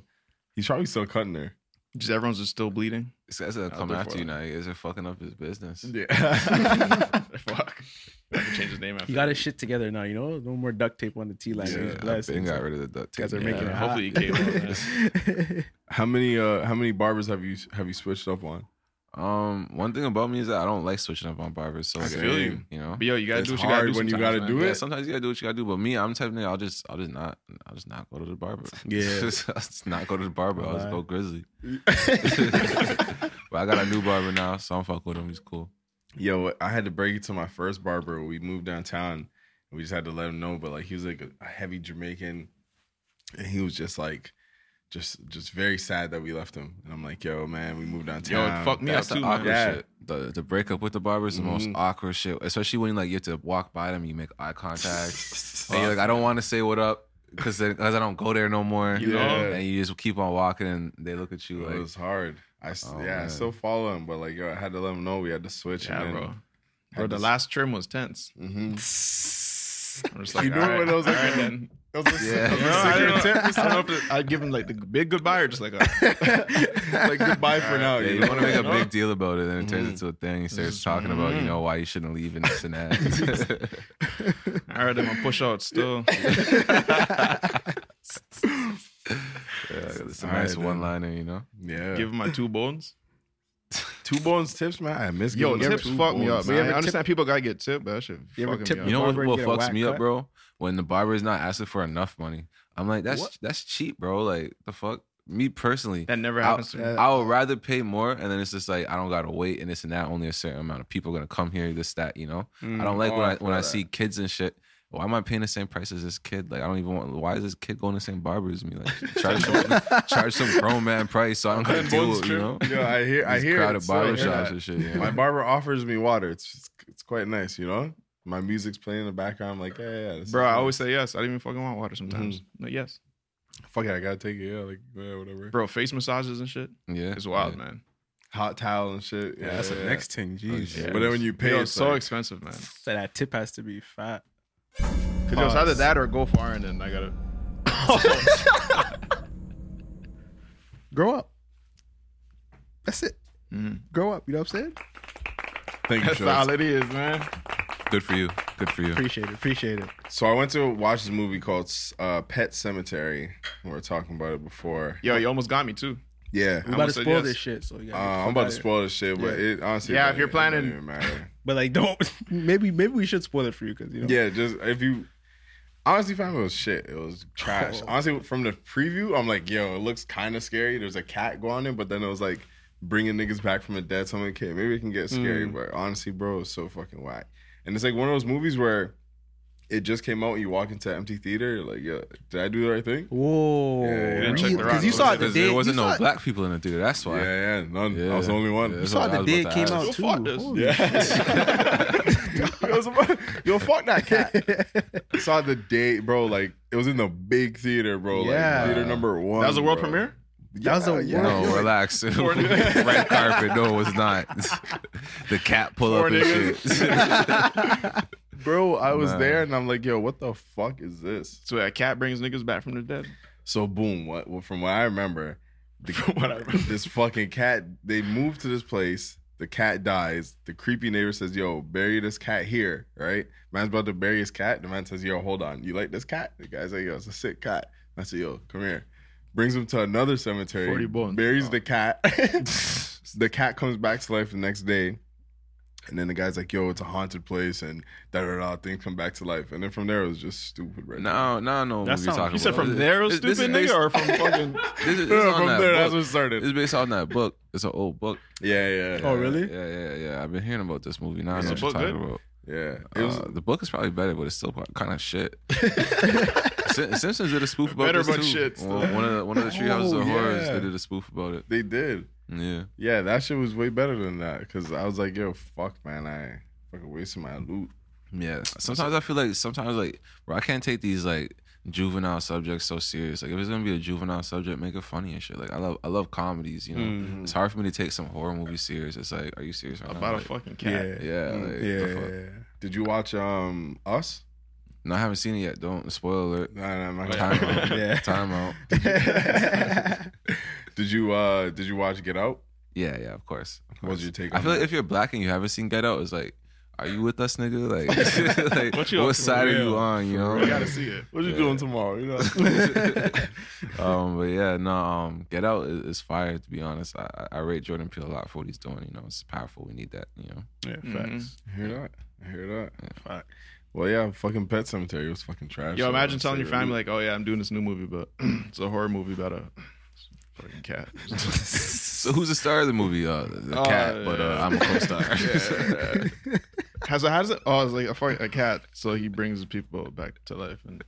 Speaker 2: He's probably still cutting there.
Speaker 3: Just everyone's just still bleeding.
Speaker 5: This guy's gonna come
Speaker 3: do
Speaker 5: after
Speaker 3: for
Speaker 5: you
Speaker 3: it.
Speaker 5: now. You guys are fucking up his business.
Speaker 2: Yeah.
Speaker 3: Fuck. I have to change his name after.
Speaker 4: He got his shit together now, you know? No more duct tape on the T-line.
Speaker 2: Yeah,
Speaker 4: He's
Speaker 5: I
Speaker 4: blessed.
Speaker 5: been got rid of the duct tape.
Speaker 4: Guys are
Speaker 5: Yeah.
Speaker 4: making it hot.
Speaker 3: Hopefully he came out.
Speaker 2: How many barbers have you switched up on?
Speaker 5: One thing about me is that I don't like switching up on barbers. So
Speaker 3: I
Speaker 5: like,
Speaker 3: feel you.
Speaker 5: You know,
Speaker 3: But yo, you gotta
Speaker 2: It's
Speaker 3: do what you gotta
Speaker 2: hard
Speaker 3: do
Speaker 2: when you
Speaker 3: sometimes,
Speaker 2: gotta
Speaker 3: man.
Speaker 2: do
Speaker 5: yeah,
Speaker 2: it.
Speaker 5: sometimes you gotta do what you gotta do. But me, I'm the type of nigga, I'll just not go to the barber.
Speaker 4: Yeah.
Speaker 5: I'll just not go to the barber. I'll just
Speaker 4: Alright.
Speaker 5: go Grizzly. But I got a new barber now, so I'm fuck with him. He's cool.
Speaker 2: Yo, I had to break it to my first barber. We moved downtown, and we just had to let him know. But like, he was like a heavy Jamaican, and he was just like, just very sad that we left him. And I'm like, yo, man, we moved downtown.
Speaker 3: Yo, it fucked me up
Speaker 5: That's the
Speaker 3: too,
Speaker 5: awkward
Speaker 3: man.
Speaker 2: Yeah.
Speaker 5: shit. The breakup with the barber is the most
Speaker 2: Mhm.
Speaker 5: awkward shit, especially when like you have to walk by them, you make eye contact, and you're like, I don't want to say what up because I don't go there no more.
Speaker 3: You know?
Speaker 5: And you just keep on walking, and they look at you
Speaker 2: It
Speaker 5: like,
Speaker 2: was hard. I
Speaker 5: Oh,
Speaker 2: I
Speaker 5: man.
Speaker 2: still follow him, but like, yo, I had to let him know we had to switch.
Speaker 3: Yeah,
Speaker 2: and
Speaker 3: bro.
Speaker 2: had
Speaker 3: Bro, the
Speaker 2: to-
Speaker 3: last trim was tense.
Speaker 2: Mhm.
Speaker 3: I'm just like,
Speaker 2: You knew
Speaker 3: all
Speaker 2: when
Speaker 3: right,
Speaker 2: it was
Speaker 3: all
Speaker 2: like-
Speaker 3: right then.
Speaker 2: That was a
Speaker 5: Yeah.
Speaker 2: that was a
Speaker 3: No, I
Speaker 2: secret
Speaker 3: don't
Speaker 2: tip.
Speaker 3: know. I don't know if I'd give him like the big goodbye or just like a
Speaker 2: Like goodbye for now.
Speaker 5: yeah,
Speaker 2: You
Speaker 5: you
Speaker 2: know?
Speaker 5: want to make a
Speaker 3: know?
Speaker 5: big deal about it, and it turns
Speaker 2: Mhm.
Speaker 5: into a thing. He starts
Speaker 3: Just,
Speaker 5: talking about, you know, why you shouldn't leave and this and that.
Speaker 3: I heard him on push out still.
Speaker 5: It's a
Speaker 2: All right,
Speaker 5: nice
Speaker 2: then.
Speaker 5: one-liner, you know.
Speaker 2: Yeah.
Speaker 3: Give him my 2 bones.
Speaker 2: 2 bones tips, man. I miss
Speaker 3: Yo,
Speaker 2: giving
Speaker 3: tips
Speaker 2: 2
Speaker 3: fuck me up,
Speaker 2: bones.
Speaker 3: man.
Speaker 4: You ever
Speaker 3: I understand people gotta get tipped, but that shit
Speaker 4: You ever
Speaker 3: fucking
Speaker 4: tip
Speaker 3: me
Speaker 4: the
Speaker 3: up.
Speaker 5: You know
Speaker 4: barber
Speaker 5: what
Speaker 4: and get a
Speaker 5: fucks
Speaker 4: whack
Speaker 5: me up,
Speaker 4: cut?
Speaker 5: bro? When the barber is not asking for enough money. I'm like, that's cheap, bro. Like, the fuck? Me personally,
Speaker 3: That never happens to me.
Speaker 5: I would rather pay more, and then it's just like I don't gotta wait, and this and that. Only a certain amount of people are gonna come here, this, that, you know. I don't like
Speaker 2: Oh, I feel
Speaker 5: when I
Speaker 2: that.
Speaker 5: see kids and shit. Why am I paying the same price as this kid? Like, I don't even want. Why is this kid going to the same barber as me? Like, charge some grown man price, so I don't gotta deal with, you know.
Speaker 2: Yo, I hear
Speaker 5: These crowded
Speaker 2: it, so,
Speaker 5: barber
Speaker 2: yeah.
Speaker 5: shops and shit. Yeah.
Speaker 2: My barber offers me water. It's quite nice, you know. My music's playing in the background. I'm like, yeah. This
Speaker 3: Bro,
Speaker 2: is
Speaker 3: I
Speaker 2: nice.
Speaker 3: always say yes. I don't even fucking want water sometimes. Like, yes.
Speaker 2: fuck it. I gotta take it. Yeah, like whatever.
Speaker 3: Bro, face massages and shit.
Speaker 5: Yeah,
Speaker 3: It's wild,
Speaker 5: yeah.
Speaker 3: man.
Speaker 2: Hot towel and shit.
Speaker 4: Yeah, that's the next thing. Jeez.
Speaker 5: Yeah.
Speaker 2: But then when you pay,
Speaker 3: Yo,
Speaker 2: it's
Speaker 3: it's so
Speaker 2: like,
Speaker 3: expensive, man.
Speaker 4: So that tip has to be fat.
Speaker 3: Because it's either that or go far and then I gotta.
Speaker 4: Grow up. That's it.
Speaker 3: Mhm.
Speaker 4: Grow up. You know what I'm saying?
Speaker 2: thank you,
Speaker 3: That's all
Speaker 2: Shorts.
Speaker 3: it is, man.
Speaker 5: Good for you. Good for you.
Speaker 4: Appreciate it.
Speaker 2: So I went to watch this movie called Pet Cemetery. We were talking about it before.
Speaker 3: Yo, you almost got me too.
Speaker 2: Yeah.
Speaker 4: We about to
Speaker 3: almost said
Speaker 4: spoil
Speaker 3: yes.
Speaker 4: this shit, so you gotta
Speaker 2: I'm about to spoil this shit, but it honestly,
Speaker 3: Yeah,
Speaker 2: it
Speaker 3: if you're
Speaker 2: doesn't
Speaker 3: planning-
Speaker 2: even matter.
Speaker 4: But like, don't. Maybe we should spoil it for you because you know.
Speaker 2: Yeah, just if you honestly, fam, it was shit. It was trash. Honestly, from the preview, I'm like, yo, it looks kind of scary. There's a cat going in, but then it was like bringing niggas back from the dead. So I'm like, okay, maybe it can get scary, but honestly, bro, it's so fucking whack. And it's like one of those movies where it just came out and you walk into an empty theater, you're like, yo, did I do the right thing?
Speaker 4: Whoa.
Speaker 2: Yeah, yeah.
Speaker 3: Check the
Speaker 4: Because you
Speaker 3: route.
Speaker 4: saw it the
Speaker 5: Because
Speaker 4: day.
Speaker 5: there wasn't
Speaker 4: you
Speaker 5: no
Speaker 4: saw it-
Speaker 5: black people in the theater. That's why.
Speaker 2: Yeah, none.
Speaker 5: Yeah.
Speaker 2: I was the only one.
Speaker 5: Yeah,
Speaker 4: You
Speaker 5: that's
Speaker 4: saw
Speaker 5: what
Speaker 4: it
Speaker 5: I
Speaker 4: the
Speaker 5: was
Speaker 4: day it
Speaker 5: about to
Speaker 4: came
Speaker 5: ask.
Speaker 4: out
Speaker 3: Go
Speaker 4: too.
Speaker 3: fuck this.
Speaker 4: Holy
Speaker 2: Yo, fuck that cat. I saw the day, bro. Like it was in the big theater, bro.
Speaker 4: Yeah.
Speaker 2: Like theater number 1.
Speaker 3: That was a world
Speaker 2: bro.
Speaker 3: premiere?
Speaker 4: That was a world-
Speaker 5: No, relax. Red carpet. No, it was not. The cat pull up
Speaker 3: Four
Speaker 5: and shit.
Speaker 2: Bro, I was
Speaker 5: Nah.
Speaker 2: there and I'm like, yo, what the fuck is this?
Speaker 3: So a cat brings niggas back from the dead.
Speaker 2: So boom, well, from what I remember, this fucking cat, they moved to this place. The cat dies. The creepy neighbor says, yo, bury this cat here, right? Man's about to bury his cat. The man says, yo, hold on. You like this cat? The guy's like, yo, it's a sick cat. I said, yo, come here. Brings him to another cemetery.
Speaker 3: 40 bones.
Speaker 2: Buries the cat. The cat comes back to life the next day. And then the guy's like, yo, it's a haunted place. And da-da-da, things come back to life. And then from there, it was just stupid. Right
Speaker 5: No,
Speaker 4: That
Speaker 5: what you're
Speaker 4: sounds-
Speaker 5: talking
Speaker 3: You said
Speaker 5: about.
Speaker 3: from there, it was
Speaker 5: This is
Speaker 3: stupid
Speaker 5: based-
Speaker 3: nigga, or from fucking.
Speaker 5: This is
Speaker 2: No,
Speaker 5: on
Speaker 2: from
Speaker 5: that
Speaker 2: there,
Speaker 5: book.
Speaker 2: that's what it started.
Speaker 5: It's based on that book. It's an old book.
Speaker 2: Yeah.
Speaker 4: Oh, really?
Speaker 5: Yeah. I've been hearing about this movie. Now I
Speaker 3: Is
Speaker 5: know
Speaker 3: the
Speaker 5: what you're
Speaker 3: book
Speaker 5: talking
Speaker 3: good?
Speaker 5: about.
Speaker 2: Yeah. It was,
Speaker 5: The book is probably better, but it's still kind of shit. Simpsons did a spoof about
Speaker 3: Better
Speaker 5: this
Speaker 3: but
Speaker 5: too.
Speaker 3: shit still.
Speaker 5: One of the Treehouses of Horrors,
Speaker 2: yeah.
Speaker 5: they did a spoof about it.
Speaker 2: they did.
Speaker 5: Yeah.
Speaker 2: Yeah, that shit was way better than that. Because I was like, yo, fuck, man. I fucking wasted my loot.
Speaker 5: Yeah. Sometimes I feel like bro, I can't take these like juvenile subjects so serious. Like if it's gonna be a juvenile subject, make it funny and shit. Like I love comedies, you know. It's hard for me to take some horror movies serious. It's like, are you serious right now?
Speaker 3: About a
Speaker 5: Like,
Speaker 3: fucking cat.
Speaker 5: yeah, like, the fuck?
Speaker 2: Did you watch Us?
Speaker 5: No, I haven't seen it yet. Don't spoil alert.
Speaker 2: Nah, I'm not
Speaker 5: Time
Speaker 2: gonna-
Speaker 5: out.
Speaker 4: Yeah.
Speaker 5: Time out.
Speaker 2: Did you watch Get Out?
Speaker 5: Yeah, of course.
Speaker 2: What was your take
Speaker 5: I
Speaker 2: on
Speaker 5: feel like
Speaker 2: that?
Speaker 5: if you're black and you haven't seen Get Out, it's like, are you with us, nigga? Like, what side are you on? You know,
Speaker 3: You gotta see it.
Speaker 2: What you doing tomorrow? You know.
Speaker 5: But yeah, no, Get Out is fire. To be honest, I rate Jordan Peele a lot for what he's doing. You know, it's powerful. We need that. You know,
Speaker 2: Yeah, facts. I hear that. Fact. Well, yeah, fucking Pet Cemetery was fucking trash.
Speaker 3: Yo,
Speaker 2: so
Speaker 3: imagine
Speaker 2: I'd
Speaker 3: telling
Speaker 2: say
Speaker 3: your family
Speaker 2: really-
Speaker 3: like, "Oh yeah, I'm doing this new movie, but it's a horror movie about a fucking cat."
Speaker 5: so who's the star of the movie? The cat, but
Speaker 3: yeah.
Speaker 5: I'm a co-star.
Speaker 3: How does it? Oh, it's like a cat. So he brings people back to life, and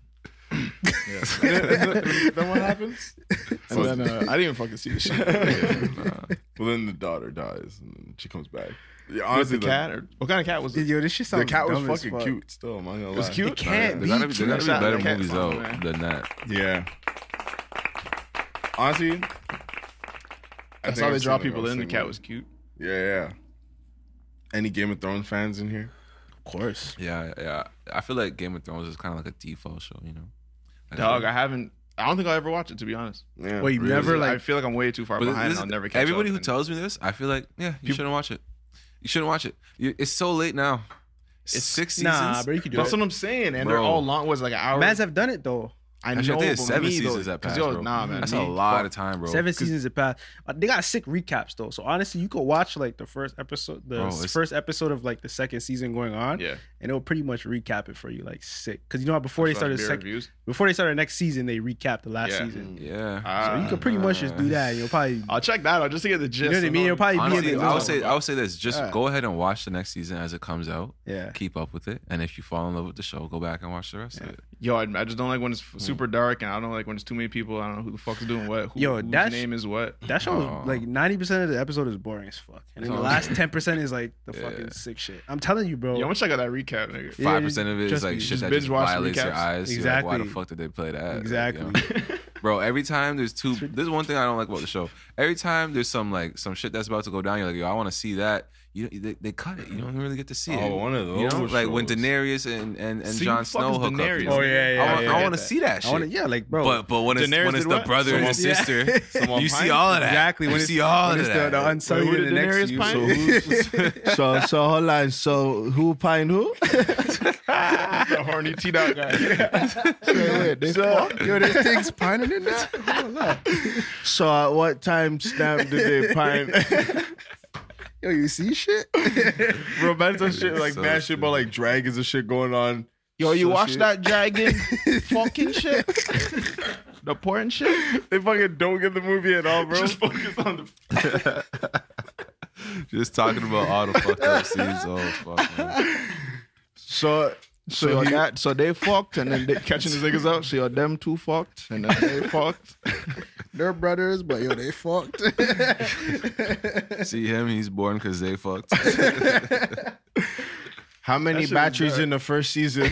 Speaker 2: Then what happens?
Speaker 3: and then I didn't even fucking see the shit.
Speaker 2: Well, then the daughter dies and then she comes back. Yeah, honestly,
Speaker 3: the cat, or what kind of cat was it?
Speaker 4: Yo, this shit
Speaker 2: the
Speaker 4: sounds
Speaker 2: cat was
Speaker 4: dumb as
Speaker 2: fucking
Speaker 4: fuck.
Speaker 2: cute. Still, I'm not gonna lie.
Speaker 3: It was cute.
Speaker 4: It can't
Speaker 5: There gotta be
Speaker 3: Shut
Speaker 5: better
Speaker 3: the cat
Speaker 5: movies
Speaker 3: phone,
Speaker 5: out
Speaker 3: man.
Speaker 5: than that.
Speaker 2: Yeah. Honestly,
Speaker 3: That's how they draw people in. The cat was cute.
Speaker 2: Yeah. Any Game of Thrones fans in here?
Speaker 4: Of course.
Speaker 5: Yeah. I feel like Game of Thrones is kind of like a default show. You know, Like,
Speaker 3: Dog, I don't think I'll ever watch it, to be honest.
Speaker 2: Yeah.
Speaker 4: Well, you
Speaker 5: Really?
Speaker 4: never
Speaker 3: I
Speaker 4: like.
Speaker 3: feel like I'm way too far
Speaker 5: But
Speaker 3: behind.
Speaker 5: this-
Speaker 3: And I'll never catch
Speaker 5: everybody
Speaker 3: up.
Speaker 5: who
Speaker 3: And
Speaker 5: tells me this, I feel like, you shouldn't watch it. You shouldn't watch it. It's so late now. It's 6 seasons.
Speaker 4: Nah, bro, you could do
Speaker 3: that's
Speaker 4: it.
Speaker 3: what I'm saying, and
Speaker 5: Bro.
Speaker 3: they're all long. Was like an hour.
Speaker 4: Mans have done it though.
Speaker 3: I know,
Speaker 5: Actually, I think it's
Speaker 3: but
Speaker 5: 7
Speaker 3: me,
Speaker 5: seasons
Speaker 3: though,
Speaker 5: that
Speaker 3: 'cause
Speaker 5: passed,
Speaker 3: yo,
Speaker 5: bro.
Speaker 3: Nah, man,
Speaker 5: That's
Speaker 3: me,
Speaker 5: a lot
Speaker 3: fuck.
Speaker 5: of time, bro.
Speaker 4: 7 seasons have passed. They got sick recaps though. So honestly, you could watch like the first episode,
Speaker 5: Bro, it's-
Speaker 4: first episode of like the second season going on,
Speaker 3: Yeah,
Speaker 4: and it'll pretty much recap it for you like sick. Because you know how before they started
Speaker 3: reviews.
Speaker 4: before they started the next season, they recapped the last
Speaker 3: Yeah.
Speaker 4: season.
Speaker 5: Yeah.
Speaker 4: So you could pretty much just do that. You'll probably,
Speaker 3: I'll check that out just to get the gist.
Speaker 4: you know what I mean? You'll probably
Speaker 5: Honestly,
Speaker 4: be in the
Speaker 5: I
Speaker 4: zone.
Speaker 5: would say this: just
Speaker 4: Yeah.
Speaker 5: go ahead and watch the next season as it comes out.
Speaker 4: Yeah.
Speaker 5: Keep up with it, and if you fall in love with the show, go back and watch the rest of it.
Speaker 3: Yo, I just don't like when it's super dark, and I don't like when it's too many people. I don't know who the fuck is doing what.
Speaker 4: Yo,
Speaker 3: whose
Speaker 4: that's-
Speaker 3: name is what.
Speaker 4: That show is
Speaker 5: Oh.
Speaker 4: like 90% of the episode is boring as fuck, and then the
Speaker 5: So-
Speaker 4: last 10% is like the
Speaker 5: Yeah.
Speaker 4: fucking sick shit. I'm telling you, bro.
Speaker 3: Yo, I'm gonna check out that recap, nigga.
Speaker 4: Yeah,
Speaker 5: 5% of it is
Speaker 4: trust
Speaker 5: like
Speaker 4: me,
Speaker 5: shit
Speaker 3: just
Speaker 5: that
Speaker 3: binge
Speaker 5: just
Speaker 3: watch the
Speaker 5: violates your
Speaker 3: recaps.
Speaker 5: eyes. You're like, why the
Speaker 4: Exactly.
Speaker 5: fuck did they play that?
Speaker 4: Exactly.
Speaker 5: Like, you know? Bro, every time there's two. This is one thing I don't like about the show. Every time there's some shit that's about to go down, you're like, yo, I want to see that. They cut it. You don't really get to see it.
Speaker 2: Oh, one of
Speaker 5: You know,
Speaker 2: those
Speaker 5: like when
Speaker 2: shows.
Speaker 5: Daenerys and
Speaker 3: See,
Speaker 5: Jon
Speaker 3: who the fuck
Speaker 5: Snow
Speaker 3: is
Speaker 5: hook up.
Speaker 3: Daenerys?
Speaker 5: You know?
Speaker 3: Oh, yeah,
Speaker 5: I want to see that shit.
Speaker 4: I want to, yeah, like bro.
Speaker 5: But when it's
Speaker 3: Daenerys
Speaker 5: when it's
Speaker 3: did
Speaker 5: the
Speaker 3: what?
Speaker 5: brother and the
Speaker 4: Someone-
Speaker 5: sister,
Speaker 2: Someone
Speaker 5: you see
Speaker 2: pine?
Speaker 5: all of that.
Speaker 4: Exactly, when
Speaker 5: you
Speaker 4: it's-
Speaker 5: see all
Speaker 4: when
Speaker 5: of
Speaker 4: it's the
Speaker 5: that.
Speaker 4: unsullied
Speaker 3: Who
Speaker 4: in
Speaker 3: did
Speaker 4: the next
Speaker 3: Daenerys
Speaker 4: you.
Speaker 3: pine?
Speaker 6: So hold on. So who pine who?
Speaker 3: The horny teed out guy.
Speaker 4: Yo, there's things pining in there. Hold on.
Speaker 6: So at what time stamp did they pine?
Speaker 4: Yo, you see shit?
Speaker 2: Bro, man, some shit like
Speaker 5: So
Speaker 2: mad shit about like dragons and shit going on.
Speaker 3: Yo, you
Speaker 2: So
Speaker 3: watch
Speaker 2: shit.
Speaker 3: that dragon fucking shit? The porn shit?
Speaker 2: They fucking don't get the movie at all, bro.
Speaker 3: Just focus on the.
Speaker 5: Just talking about all the fucked up scenes. Oh fuck, man.
Speaker 6: So
Speaker 3: So they fucked and then they catching the niggas out. So yo, them two fucked and then they fucked.
Speaker 4: They're brothers, but yo, they fucked.
Speaker 5: See him, he's born because they fucked.
Speaker 6: how many
Speaker 3: shit is
Speaker 6: batteries
Speaker 3: dark.
Speaker 6: in the first season?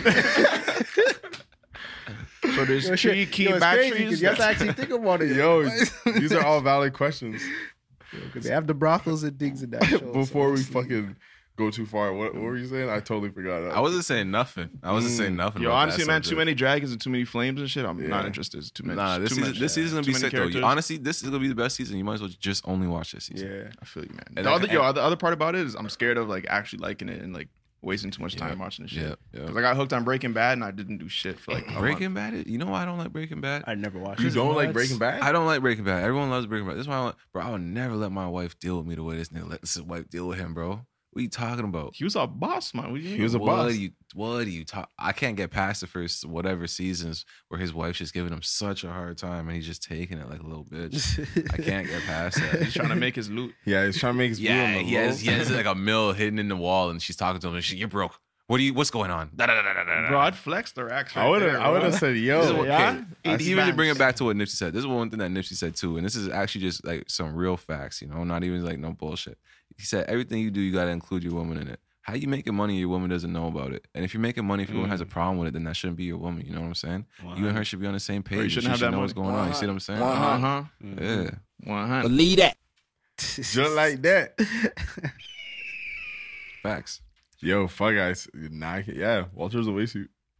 Speaker 3: So there's
Speaker 4: Yo,
Speaker 3: three
Speaker 4: shit.
Speaker 3: key
Speaker 4: Yo, it's crazy 'cause
Speaker 3: batteries.
Speaker 4: you have to actually think about it.
Speaker 2: Yo, these are all valid questions.
Speaker 4: Because they have the brothels and things in that show.
Speaker 2: Before we
Speaker 4: so
Speaker 2: fucking go too far, what were you saying? I totally forgot.
Speaker 5: I wasn't saying nothing. I wasn't saying nothing.
Speaker 3: Yo,
Speaker 5: about
Speaker 3: honestly,
Speaker 5: that
Speaker 3: man, too
Speaker 5: subject.
Speaker 3: many dragons and too many flames and shit. I'm not
Speaker 2: Yeah.
Speaker 3: interested. It's too much.
Speaker 5: Nah, this
Speaker 3: too
Speaker 5: season,
Speaker 3: much,
Speaker 5: this season's gonna
Speaker 3: too
Speaker 5: be
Speaker 3: many
Speaker 5: sick though.
Speaker 3: characters.
Speaker 5: Honestly, this is gonna be the best season. You might as well just only watch this season.
Speaker 4: Yeah.
Speaker 3: I feel you, man.
Speaker 5: And
Speaker 3: The other,
Speaker 5: like-
Speaker 3: the other part about it is I'm scared of like actually liking it and like wasting too much time watching this shit.
Speaker 5: Yeah,
Speaker 3: Because I got hooked on Breaking Bad and I didn't do shit for like a month.
Speaker 5: Breaking Bad. You know why I don't like Breaking Bad?
Speaker 4: I never watched
Speaker 2: You
Speaker 4: it.
Speaker 2: don't like
Speaker 4: What?
Speaker 2: Breaking Bad?
Speaker 5: I don't like Breaking Bad. Everyone loves Breaking Bad. This is why, bro. I would never let my wife deal with me the way this nigga let his wife deal with him, bro. What are you talking about?
Speaker 3: He was a boss, man. What do you mean?
Speaker 2: He was a boss.
Speaker 5: What do you talk? I can't get past the first whatever seasons where his wife's just giving him such a hard time and he's just taking it like a little bitch. I can't get past that.
Speaker 3: He's trying to make his loot.
Speaker 2: Yeah, he's trying to make his view on
Speaker 5: Yeah,
Speaker 2: the
Speaker 5: he has like a mill hidden in the wall, and she's talking to him, and you're broke. What's going on? Da, da, da, da, da, da.
Speaker 3: Bro, I'd flex the racks.
Speaker 2: I would have said,
Speaker 5: This is
Speaker 2: yo,
Speaker 5: what-
Speaker 3: yeah?
Speaker 5: okay, even to bring it back to what Nipsey said, this is one thing that Nipsey said too, and this is actually just like some real facts, you know, not even like no bullshit. He said everything you do, you got to include your woman in it. How you making money, your woman doesn't know about it, and if you're making money, if your woman has a problem with it, then that shouldn't be your woman. You know what I'm saying? You and her should be on the same page.
Speaker 3: you
Speaker 5: and
Speaker 3: shouldn't
Speaker 5: she
Speaker 3: have
Speaker 5: should
Speaker 3: that
Speaker 5: know what's
Speaker 3: money.
Speaker 5: going on. You see what I'm saying?
Speaker 3: Uh-huh.
Speaker 5: Yeah.
Speaker 3: 100.
Speaker 6: Believe that.
Speaker 2: just like that.
Speaker 5: Facts.
Speaker 2: Yo, fuck guys. Nah, yeah, Walter's a way suit.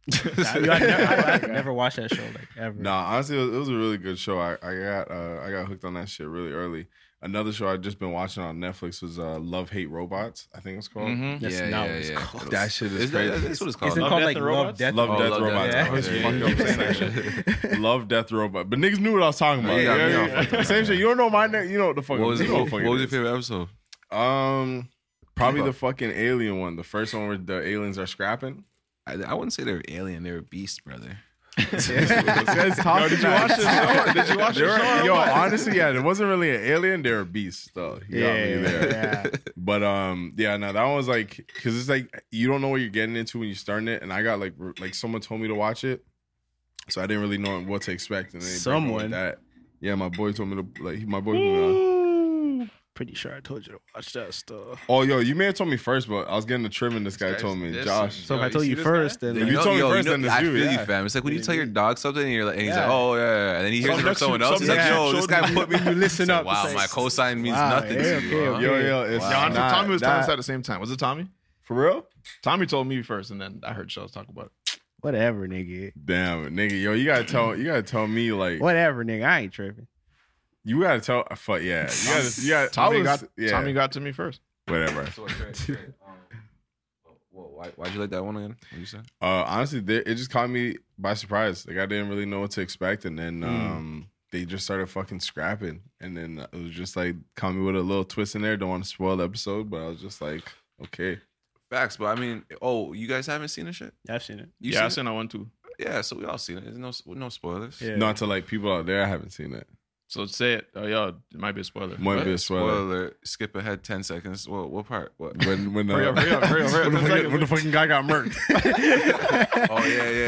Speaker 4: I never watched that show like ever.
Speaker 2: Nah, honestly, it was a really good show. I got hooked on that shit really early. Another show I've just been watching on Netflix was Love, Hate, Robots. I think it's called.
Speaker 4: That's
Speaker 5: Yeah,
Speaker 4: not
Speaker 5: yeah,
Speaker 4: what it's
Speaker 5: yeah.
Speaker 4: called.
Speaker 2: That shit is crazy.
Speaker 5: That's what it's called.
Speaker 4: Isn't it
Speaker 3: Love,
Speaker 4: called
Speaker 3: Death,
Speaker 4: like
Speaker 3: and
Speaker 4: Love,
Speaker 3: Robots?
Speaker 4: Death?
Speaker 2: Love, Death,
Speaker 5: Love,
Speaker 2: Robots.
Speaker 5: Death,
Speaker 2: I always
Speaker 5: yeah,
Speaker 2: fuck
Speaker 5: yeah,
Speaker 2: up saying that shit. Love, Death, Robot. But niggas knew what I was talking about.
Speaker 5: Yeah.
Speaker 2: Same shit. You don't know my name. You know what the fuck.
Speaker 5: What was
Speaker 2: you know
Speaker 5: what was your favorite episode?
Speaker 2: Probably the fucking alien one. The first one where the aliens are scrapping.
Speaker 5: I wouldn't say they were alien. They were beasts, brother.
Speaker 2: Did you watch the show? Did you watch the show? Yo, honestly, yeah, it wasn't really an alien. They were beasts, though. You got me there.
Speaker 4: Yeah.
Speaker 2: But yeah, no, that one was like, because it's like you don't know what you're getting into when you're starting it, and I got like someone told me to watch it, so I didn't really know what to expect. And then
Speaker 4: Someone?
Speaker 2: that, yeah, my boy told me to my boy told me to.
Speaker 4: Pretty sure I told you to watch that stuff.
Speaker 2: Oh, yo, you may have told me first, but I was getting the trim, and this guy told me, Josh.
Speaker 4: So if
Speaker 3: Yo,
Speaker 4: I told
Speaker 3: you
Speaker 4: you
Speaker 3: see this
Speaker 4: first,
Speaker 3: guy?
Speaker 4: then
Speaker 2: If you told me first, then it's
Speaker 5: I
Speaker 2: you,
Speaker 5: feel
Speaker 2: yeah.
Speaker 5: you, fam. It's like when you tell your dog something, and you're like, and he's
Speaker 4: Yeah.
Speaker 5: like, oh yeah, and then he hears it from someone else. He's like,
Speaker 4: Yeah.
Speaker 5: yo, this guy put me.
Speaker 4: You listen
Speaker 5: It's like,
Speaker 4: up.
Speaker 5: wow,
Speaker 4: It's
Speaker 5: my
Speaker 4: like,
Speaker 5: cosign means
Speaker 4: wow,
Speaker 5: nothing
Speaker 4: yeah,
Speaker 5: to you.
Speaker 4: okay,
Speaker 5: huh?
Speaker 4: okay.
Speaker 2: Yo, it's
Speaker 5: Wow.
Speaker 3: Yeah, honestly,
Speaker 2: not
Speaker 3: Tommy was telling us
Speaker 2: that-
Speaker 3: at the same time. Was it Tommy?
Speaker 2: For real?
Speaker 3: Tommy told me first, and then I heard Shells talk about it.
Speaker 4: whatever, nigga.
Speaker 2: Damn, nigga, yo, you gotta tell me like
Speaker 4: Whatever, nigga. I ain't tripping.
Speaker 2: you gotta tell. Fuck yeah, you gotta.
Speaker 3: Tommy got to me first.
Speaker 2: whatever.
Speaker 5: So, why'd you like that one again? What you said?
Speaker 2: Honestly, it just caught me by surprise. Like I didn't really know what to expect, and then they just started fucking scrapping, and then it was just like caught me with a little twist in there. Don't want to spoil the episode, but I was just like, okay.
Speaker 5: Facts, but I mean, oh, you guys haven't seen the shit?
Speaker 4: I've seen it.
Speaker 5: You
Speaker 3: Yeah, I
Speaker 5: seen
Speaker 3: seen that one too.
Speaker 5: it? Yeah, so we all seen it. There's no spoilers.
Speaker 4: Yeah.
Speaker 2: Not to like people out there, I haven't seen it.
Speaker 3: So say it. Oh, yo, it might be a spoiler.
Speaker 2: Might be a spoiler.
Speaker 5: Spoiler. Skip ahead 10 seconds. What part? What?
Speaker 2: When
Speaker 3: Hurry up.
Speaker 2: when the fucking guy got murked.
Speaker 5: Oh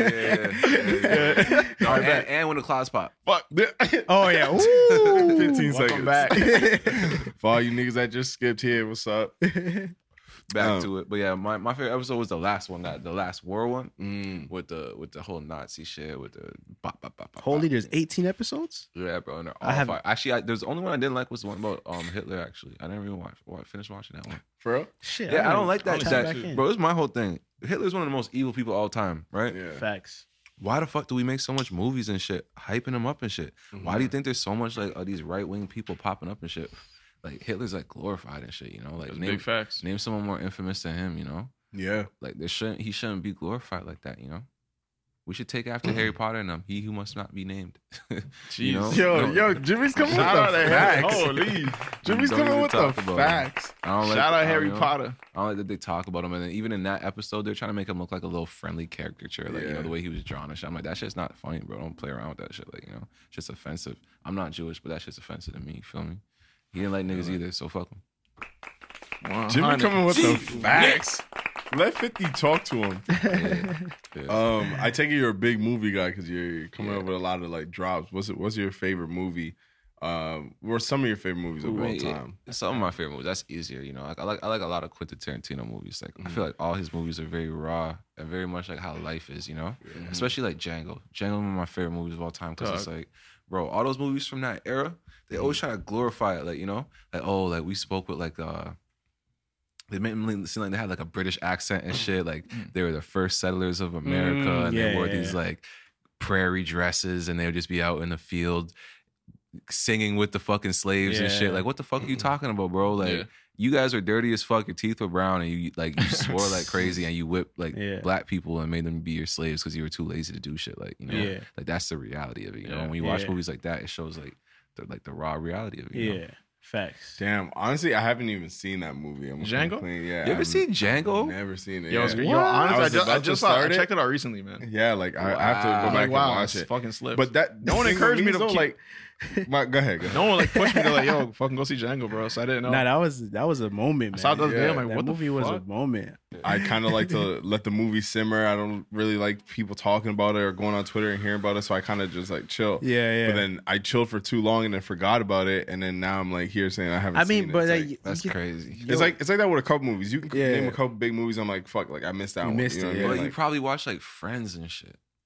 Speaker 5: yeah. No, and when the clouds pop.
Speaker 3: Fuck.
Speaker 4: Oh yeah. Ooh.
Speaker 2: 15 seconds.
Speaker 3: Welcome back.
Speaker 2: For all you niggas that just skipped here, what's up?
Speaker 5: Back to it, but yeah, my favorite episode was the last one, the last war one, with the whole Nazi shit, with the bop, bop, bop, bop,
Speaker 4: Holy,
Speaker 5: bop.
Speaker 4: there's 18 episodes.
Speaker 5: Yeah, bro. And they're all
Speaker 4: I have-
Speaker 5: fire. Actually, there's the only one I didn't like was the one about Hitler. Actually, I didn't even finish watching that one.
Speaker 2: For real?
Speaker 4: Shit.
Speaker 5: Yeah, I don't like
Speaker 4: I'll
Speaker 5: that.
Speaker 4: tap back in.
Speaker 5: Bro, this is my whole thing. Hitler's one of the most evil people of all time, right?
Speaker 2: Yeah.
Speaker 4: Facts.
Speaker 5: Why the fuck do we make so much movies and shit, hyping him up and shit? Why do you think there's so much like these right wing people popping up and shit? Like Hitler's like glorified and shit, you know? Like
Speaker 3: That's big facts.
Speaker 5: name someone more infamous than him, you know?
Speaker 2: Yeah.
Speaker 5: Like he shouldn't be glorified like that, you know? We should take after Harry Potter and he who must not be named. You know?
Speaker 2: Yo, Jimmy's coming
Speaker 3: Shout out
Speaker 2: with
Speaker 3: to
Speaker 2: the
Speaker 3: Harry.
Speaker 2: facts.
Speaker 3: Holy.
Speaker 2: Jimmy's
Speaker 5: Don't
Speaker 2: coming
Speaker 5: even
Speaker 2: with the
Speaker 5: talk about it.
Speaker 2: facts.
Speaker 5: I don't like
Speaker 3: Shout out
Speaker 5: I
Speaker 3: Harry
Speaker 5: don't know.
Speaker 3: Potter.
Speaker 5: I don't like that they talk about him, and then even in that episode, they're trying to make him look like a little friendly caricature, like you know
Speaker 2: Yeah.
Speaker 5: the way he was drawn and shit. I'm like, that shit's not funny, bro. Don't play around with that shit, like you know, it's just offensive. I'm not Jewish, but that shit's offensive to me. You feel me? He didn't like niggas either, so fuck him.
Speaker 2: Jimmy coming with the facts. Let 50 talk to him.
Speaker 5: Yeah.
Speaker 2: I take it you're a big movie guy because you're coming up with a lot of like drops. What's your favorite movie? What are some of your favorite movies of all
Speaker 5: Right,
Speaker 2: time?
Speaker 5: Some of my favorite movies. That's easier, you know. Like I like a lot of Quentin Tarantino movies. Like I feel like all his movies are very raw and very much like how life is, you know. Especially like Django. Django is one of my favorite movies of all time because it's like, bro, all those movies from that era, they always try to glorify it, like you know, like oh, like we spoke with like they made them seem like they had like a British accent and shit. Like they were the first settlers of America, and they
Speaker 4: yeah,
Speaker 5: wore
Speaker 4: yeah,
Speaker 5: these
Speaker 4: yeah.
Speaker 5: like prairie dresses, and they would just be out in the field singing with the fucking slaves and shit.
Speaker 4: Yeah.
Speaker 5: Like, what the fuck are you talking about, bro? Like,
Speaker 3: Yeah.
Speaker 5: you guys are dirty as fuck. Your teeth were brown, and you swore like crazy, and you whipped like
Speaker 4: Yeah.
Speaker 5: black people and made them be your slaves because you were too lazy to do shit. Like, you know,
Speaker 4: Yeah.
Speaker 5: like that's the reality of it. You know,
Speaker 3: Yeah.
Speaker 5: and when you watch
Speaker 4: Yeah.
Speaker 5: movies like that, it shows like the raw reality of it. You know?
Speaker 4: Yeah. Facts.
Speaker 2: Damn, honestly, I haven't even seen that movie. I'm
Speaker 3: Django?
Speaker 2: gonna clean. Yeah,
Speaker 5: You ever seen Django?
Speaker 2: Never seen it.
Speaker 3: Yo,
Speaker 2: yeah.
Speaker 3: it's good. Yo, honestly,
Speaker 2: I was about to
Speaker 3: I
Speaker 2: start it.
Speaker 3: checked it out recently, man.
Speaker 2: Yeah, like I have to go
Speaker 3: I'm
Speaker 2: back
Speaker 3: like, wow,
Speaker 2: and watch
Speaker 3: it's
Speaker 2: it.
Speaker 3: fucking slips.
Speaker 2: But that
Speaker 3: No one
Speaker 2: thing
Speaker 3: encouraged me
Speaker 2: with
Speaker 3: to
Speaker 2: though,
Speaker 3: keep-
Speaker 2: go ahead.
Speaker 3: no one like pushed me to like, yo, fucking go see Django, bro. So I didn't know.
Speaker 4: Nah, that was a moment, man.
Speaker 3: I saw it the other day. I'm like,
Speaker 4: that
Speaker 3: what the
Speaker 4: movie was a
Speaker 3: fuck?
Speaker 4: moment.
Speaker 2: I kind of like to let the movie simmer. I don't really like people talking about it or going on Twitter and hearing about it, so I kind of just like chill.
Speaker 4: Yeah.
Speaker 2: But then I chilled for too long and then forgot about it, and then now I'm like here saying I haven't.
Speaker 4: I mean,
Speaker 2: seen
Speaker 4: but
Speaker 2: it. It's like,
Speaker 5: That's crazy.
Speaker 2: it's like that with a couple movies. You can
Speaker 4: Yeah.
Speaker 2: name a couple big movies. I'm like, fuck, like I missed that
Speaker 4: You
Speaker 2: one.
Speaker 4: missed
Speaker 2: you know
Speaker 4: it,
Speaker 2: what I
Speaker 4: yeah.
Speaker 2: mean?
Speaker 5: But you
Speaker 2: Like,
Speaker 5: probably watch like Friends and shit.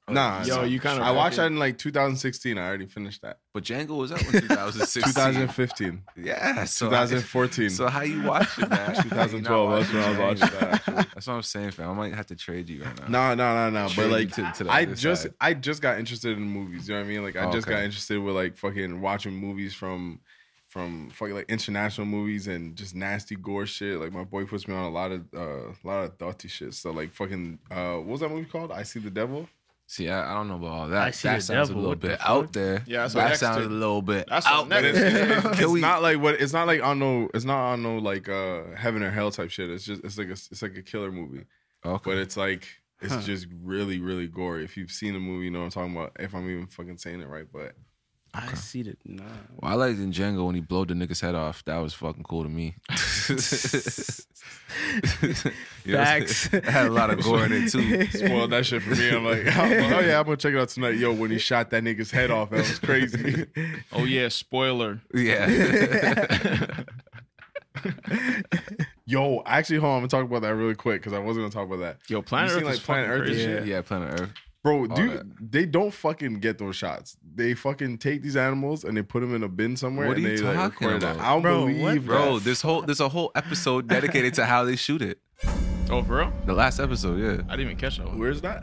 Speaker 2: Nah,
Speaker 3: Yo, you kind of.
Speaker 2: I watched that in like 2016. I already finished that.
Speaker 5: But Django was out in 2016.
Speaker 2: 2015.
Speaker 5: Yeah, so
Speaker 2: 2014.
Speaker 5: So how you watch it, man?
Speaker 2: 2012. That's when I was watching that. Actually.
Speaker 5: That's what I'm saying, fam. I might have to trade you right now.
Speaker 2: No. But like,
Speaker 5: to the
Speaker 2: I
Speaker 5: other
Speaker 2: just
Speaker 5: side.
Speaker 2: got interested in movies. You know what I mean? Like, I just got interested with like fucking watching movies from fucking like international movies and just nasty gore shit. Like my boy puts me on a lot of dirty shit. So like fucking what was that movie called? I See the Devil.
Speaker 5: See, I don't know about all that.
Speaker 6: I See
Speaker 5: That
Speaker 6: the
Speaker 5: sounds
Speaker 6: Devil.
Speaker 5: a little
Speaker 6: What the
Speaker 5: bit
Speaker 6: fuck?
Speaker 5: out there.
Speaker 3: Yeah, that's what
Speaker 5: that
Speaker 3: next
Speaker 5: sounds
Speaker 3: to-
Speaker 5: a little bit
Speaker 3: That's
Speaker 5: out
Speaker 3: what next
Speaker 5: there.
Speaker 3: to-
Speaker 2: It's not like what. It's not like on no. It's not on no like heaven or hell type shit. It's just it's like a killer movie.
Speaker 5: Okay.
Speaker 2: But it's like it's just really really gory. If you've seen the movie, you know what I'm talking about. If I'm even fucking saying it right, but
Speaker 6: I see it. Nah.
Speaker 5: Well, I liked in Django when he blowed the nigga's head off. That was fucking cool to me. You know,
Speaker 6: Facts.
Speaker 5: it had a lot of gore in it too.
Speaker 2: spoiled that shit for me. I'm like, oh yeah, I'm gonna check it out tonight. Yo, when he shot that nigga's head off, that was crazy.
Speaker 3: Oh yeah, spoiler.
Speaker 5: Yeah.
Speaker 2: Yo, actually, hold on, I'm gonna talk about that really quick because I wasn't gonna talk about that.
Speaker 3: Yo, Planet
Speaker 2: You
Speaker 3: Earth
Speaker 2: seen,
Speaker 3: is
Speaker 2: like, Planet
Speaker 3: fucking
Speaker 2: Earth and
Speaker 3: crazy.
Speaker 2: shit?
Speaker 5: Yeah, Planet Earth.
Speaker 2: Bro,
Speaker 5: All
Speaker 2: dude,
Speaker 5: that.
Speaker 2: they don't fucking get those shots. They fucking take these animals and they put them in a bin somewhere.
Speaker 5: What
Speaker 2: and
Speaker 5: are you
Speaker 2: they, like,
Speaker 5: talking
Speaker 2: record it.
Speaker 5: about?
Speaker 2: I don't
Speaker 6: Bro,
Speaker 2: believe
Speaker 6: what?
Speaker 2: that.
Speaker 5: Bro, there's a whole episode dedicated to how they shoot it.
Speaker 3: Oh, for real?
Speaker 5: The last episode, yeah.
Speaker 3: I didn't even catch that one.
Speaker 2: Where's that?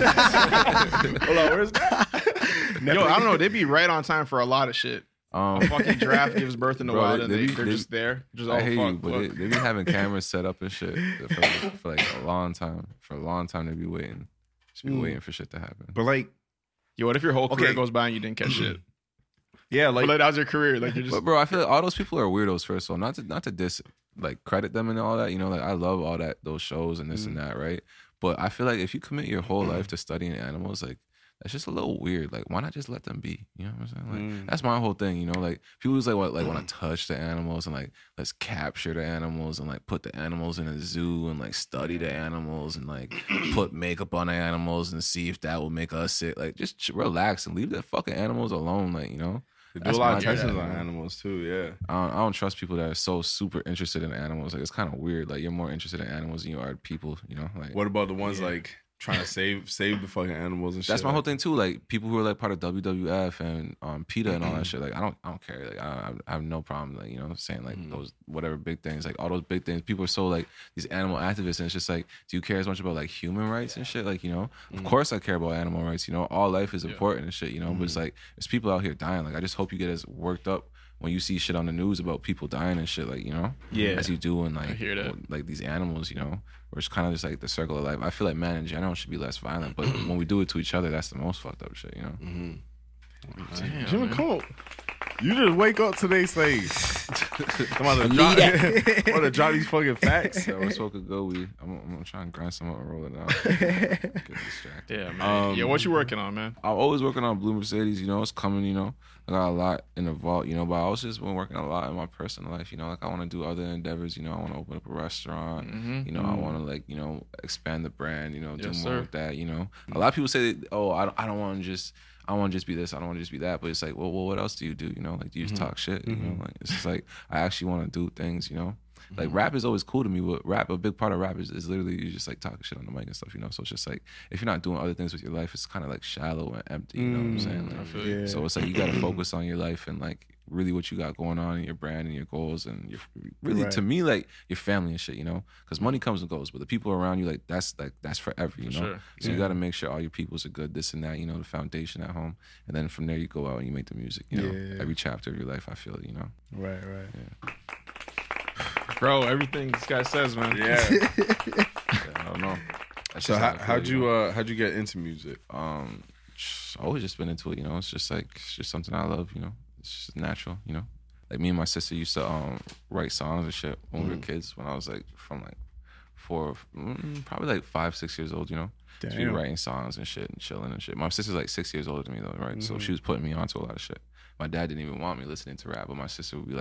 Speaker 2: Hold on, where's that?
Speaker 3: Yo, I don't know. They be right on time for a lot of shit. A fucking giraffe gives birth in the
Speaker 5: Bro,
Speaker 3: wild, and
Speaker 5: they-
Speaker 3: they're
Speaker 5: they-
Speaker 3: just there. Just
Speaker 5: I
Speaker 3: oh
Speaker 5: hate
Speaker 3: fuck,
Speaker 5: you, but
Speaker 3: look.
Speaker 5: they be having cameras set up and shit for like a long time. For a long time, they be waiting. Just be waiting for shit to happen.
Speaker 2: But like,
Speaker 3: Yo, what if your whole career
Speaker 2: Okay.
Speaker 3: goes by and you didn't catch shit?
Speaker 2: yeah,
Speaker 3: But like that was your career. Like you're just
Speaker 5: But bro, I feel like all those people are weirdos. First of all, not to diss, like credit them and all that. You know, like I love all those shows and this and that, right? But I feel like if you commit your whole life to studying animals, like that's just a little weird. Like, why not just let them be? You know what I'm saying? Like that's my whole thing. You know, like people who's like what, like want to touch the animals and like let's capture the animals and like put the animals in a zoo and like study the animals and like put makeup on the animals and see if that will make us sick. Like just relax and leave the fucking animals alone. Like, you know.
Speaker 2: they do
Speaker 5: That's
Speaker 2: a lot
Speaker 5: my
Speaker 2: of tests
Speaker 5: thing,
Speaker 2: on
Speaker 5: man.
Speaker 2: animals too. Yeah.
Speaker 5: I don't trust people that are so super interested in animals. Like it's kind of weird. Like you're more interested in animals than you are people. You know, like
Speaker 2: What about the ones like trying to save the fucking animals and shit?
Speaker 5: that's my whole
Speaker 2: like,
Speaker 5: thing too. Like people who are like part of WWF and PETA and all that shit. Like I don't care. Like I have no problem. Like, you know, saying like those whatever big things. Like all those big things. People are so like these animal activists, and it's just like, do you care as much about like human rights and shit? Like, you know, of course I care about animal rights. You know, all life is important and shit. You know, but it's like there's people out here dying. Like I just hope you get as worked up when you see shit on the news about people dying and shit, like, you know, as you do in like,
Speaker 3: I hear that.
Speaker 5: like these animals, you know, where it's kind of just like the circle of life. I feel like man in general should be less violent, but when we do it to each other, that's the most fucked up shit, you know.
Speaker 3: damn,
Speaker 2: Jimmy
Speaker 3: man.
Speaker 2: Cole, you just wake up today saying, I'm about to drop these fucking facts.
Speaker 5: So we're smoking good weed. I'm gonna try and grind some up and roll it out. Get distracted.
Speaker 3: Yeah, man. Yeah, what you working on, man?
Speaker 5: I'm always working on Blue Mercedes, you know, it's coming, you know. I got a lot in the vault, you know, but I also just been working a lot in my personal life, you know, like I want to do other endeavors, you know, I want to open up a restaurant, you know, I want to like, you know, expand the brand, you know, do
Speaker 3: Yes,
Speaker 5: more
Speaker 3: sir.
Speaker 5: with that, you know. A lot of people say, that, oh, I don't want to just be this, I don't want to just be that, but it's like, well, what else do you do, you know, like do you just talk shit, you know, like it's just like, I actually want to do things, you know. Like rap is always cool to me, but a big part of rap is literally you just like talking shit on the mic and stuff, you know. So it's just like if you're not doing other things with your life, it's kind of like shallow and empty, you know what I'm saying? Like,
Speaker 3: I feel you.
Speaker 5: so it's like you got to focus on your life and like really what you got going on in your brand and your goals and your really to me like your family and shit, you know, because money comes and goes, but the people around you like that's forever, you know.
Speaker 3: sure.
Speaker 5: So you got to make sure all your peoples are good, this and that, you know, the foundation at home, and then from there you go out and you make the music, you know. Every chapter of your life, I feel, you know.
Speaker 6: Right.
Speaker 3: Bro, everything this guy says, man.
Speaker 2: Yeah.
Speaker 5: Yeah, I don't know. That's
Speaker 2: So
Speaker 5: just I
Speaker 2: how'd
Speaker 5: feel, know?
Speaker 2: you get into music?
Speaker 5: Always just been into it, you know. It's just something I love, you know. It's just natural, you know. Like me and my sister used to write songs and shit when we were kids. When I was like from like probably like 5-6 years old, you know. So we were writing songs and shit and chilling and shit. My sister's like 6 years older than me though, right? So she was putting me onto a lot of shit. My dad didn't even want me listening to rap, but my sister would be like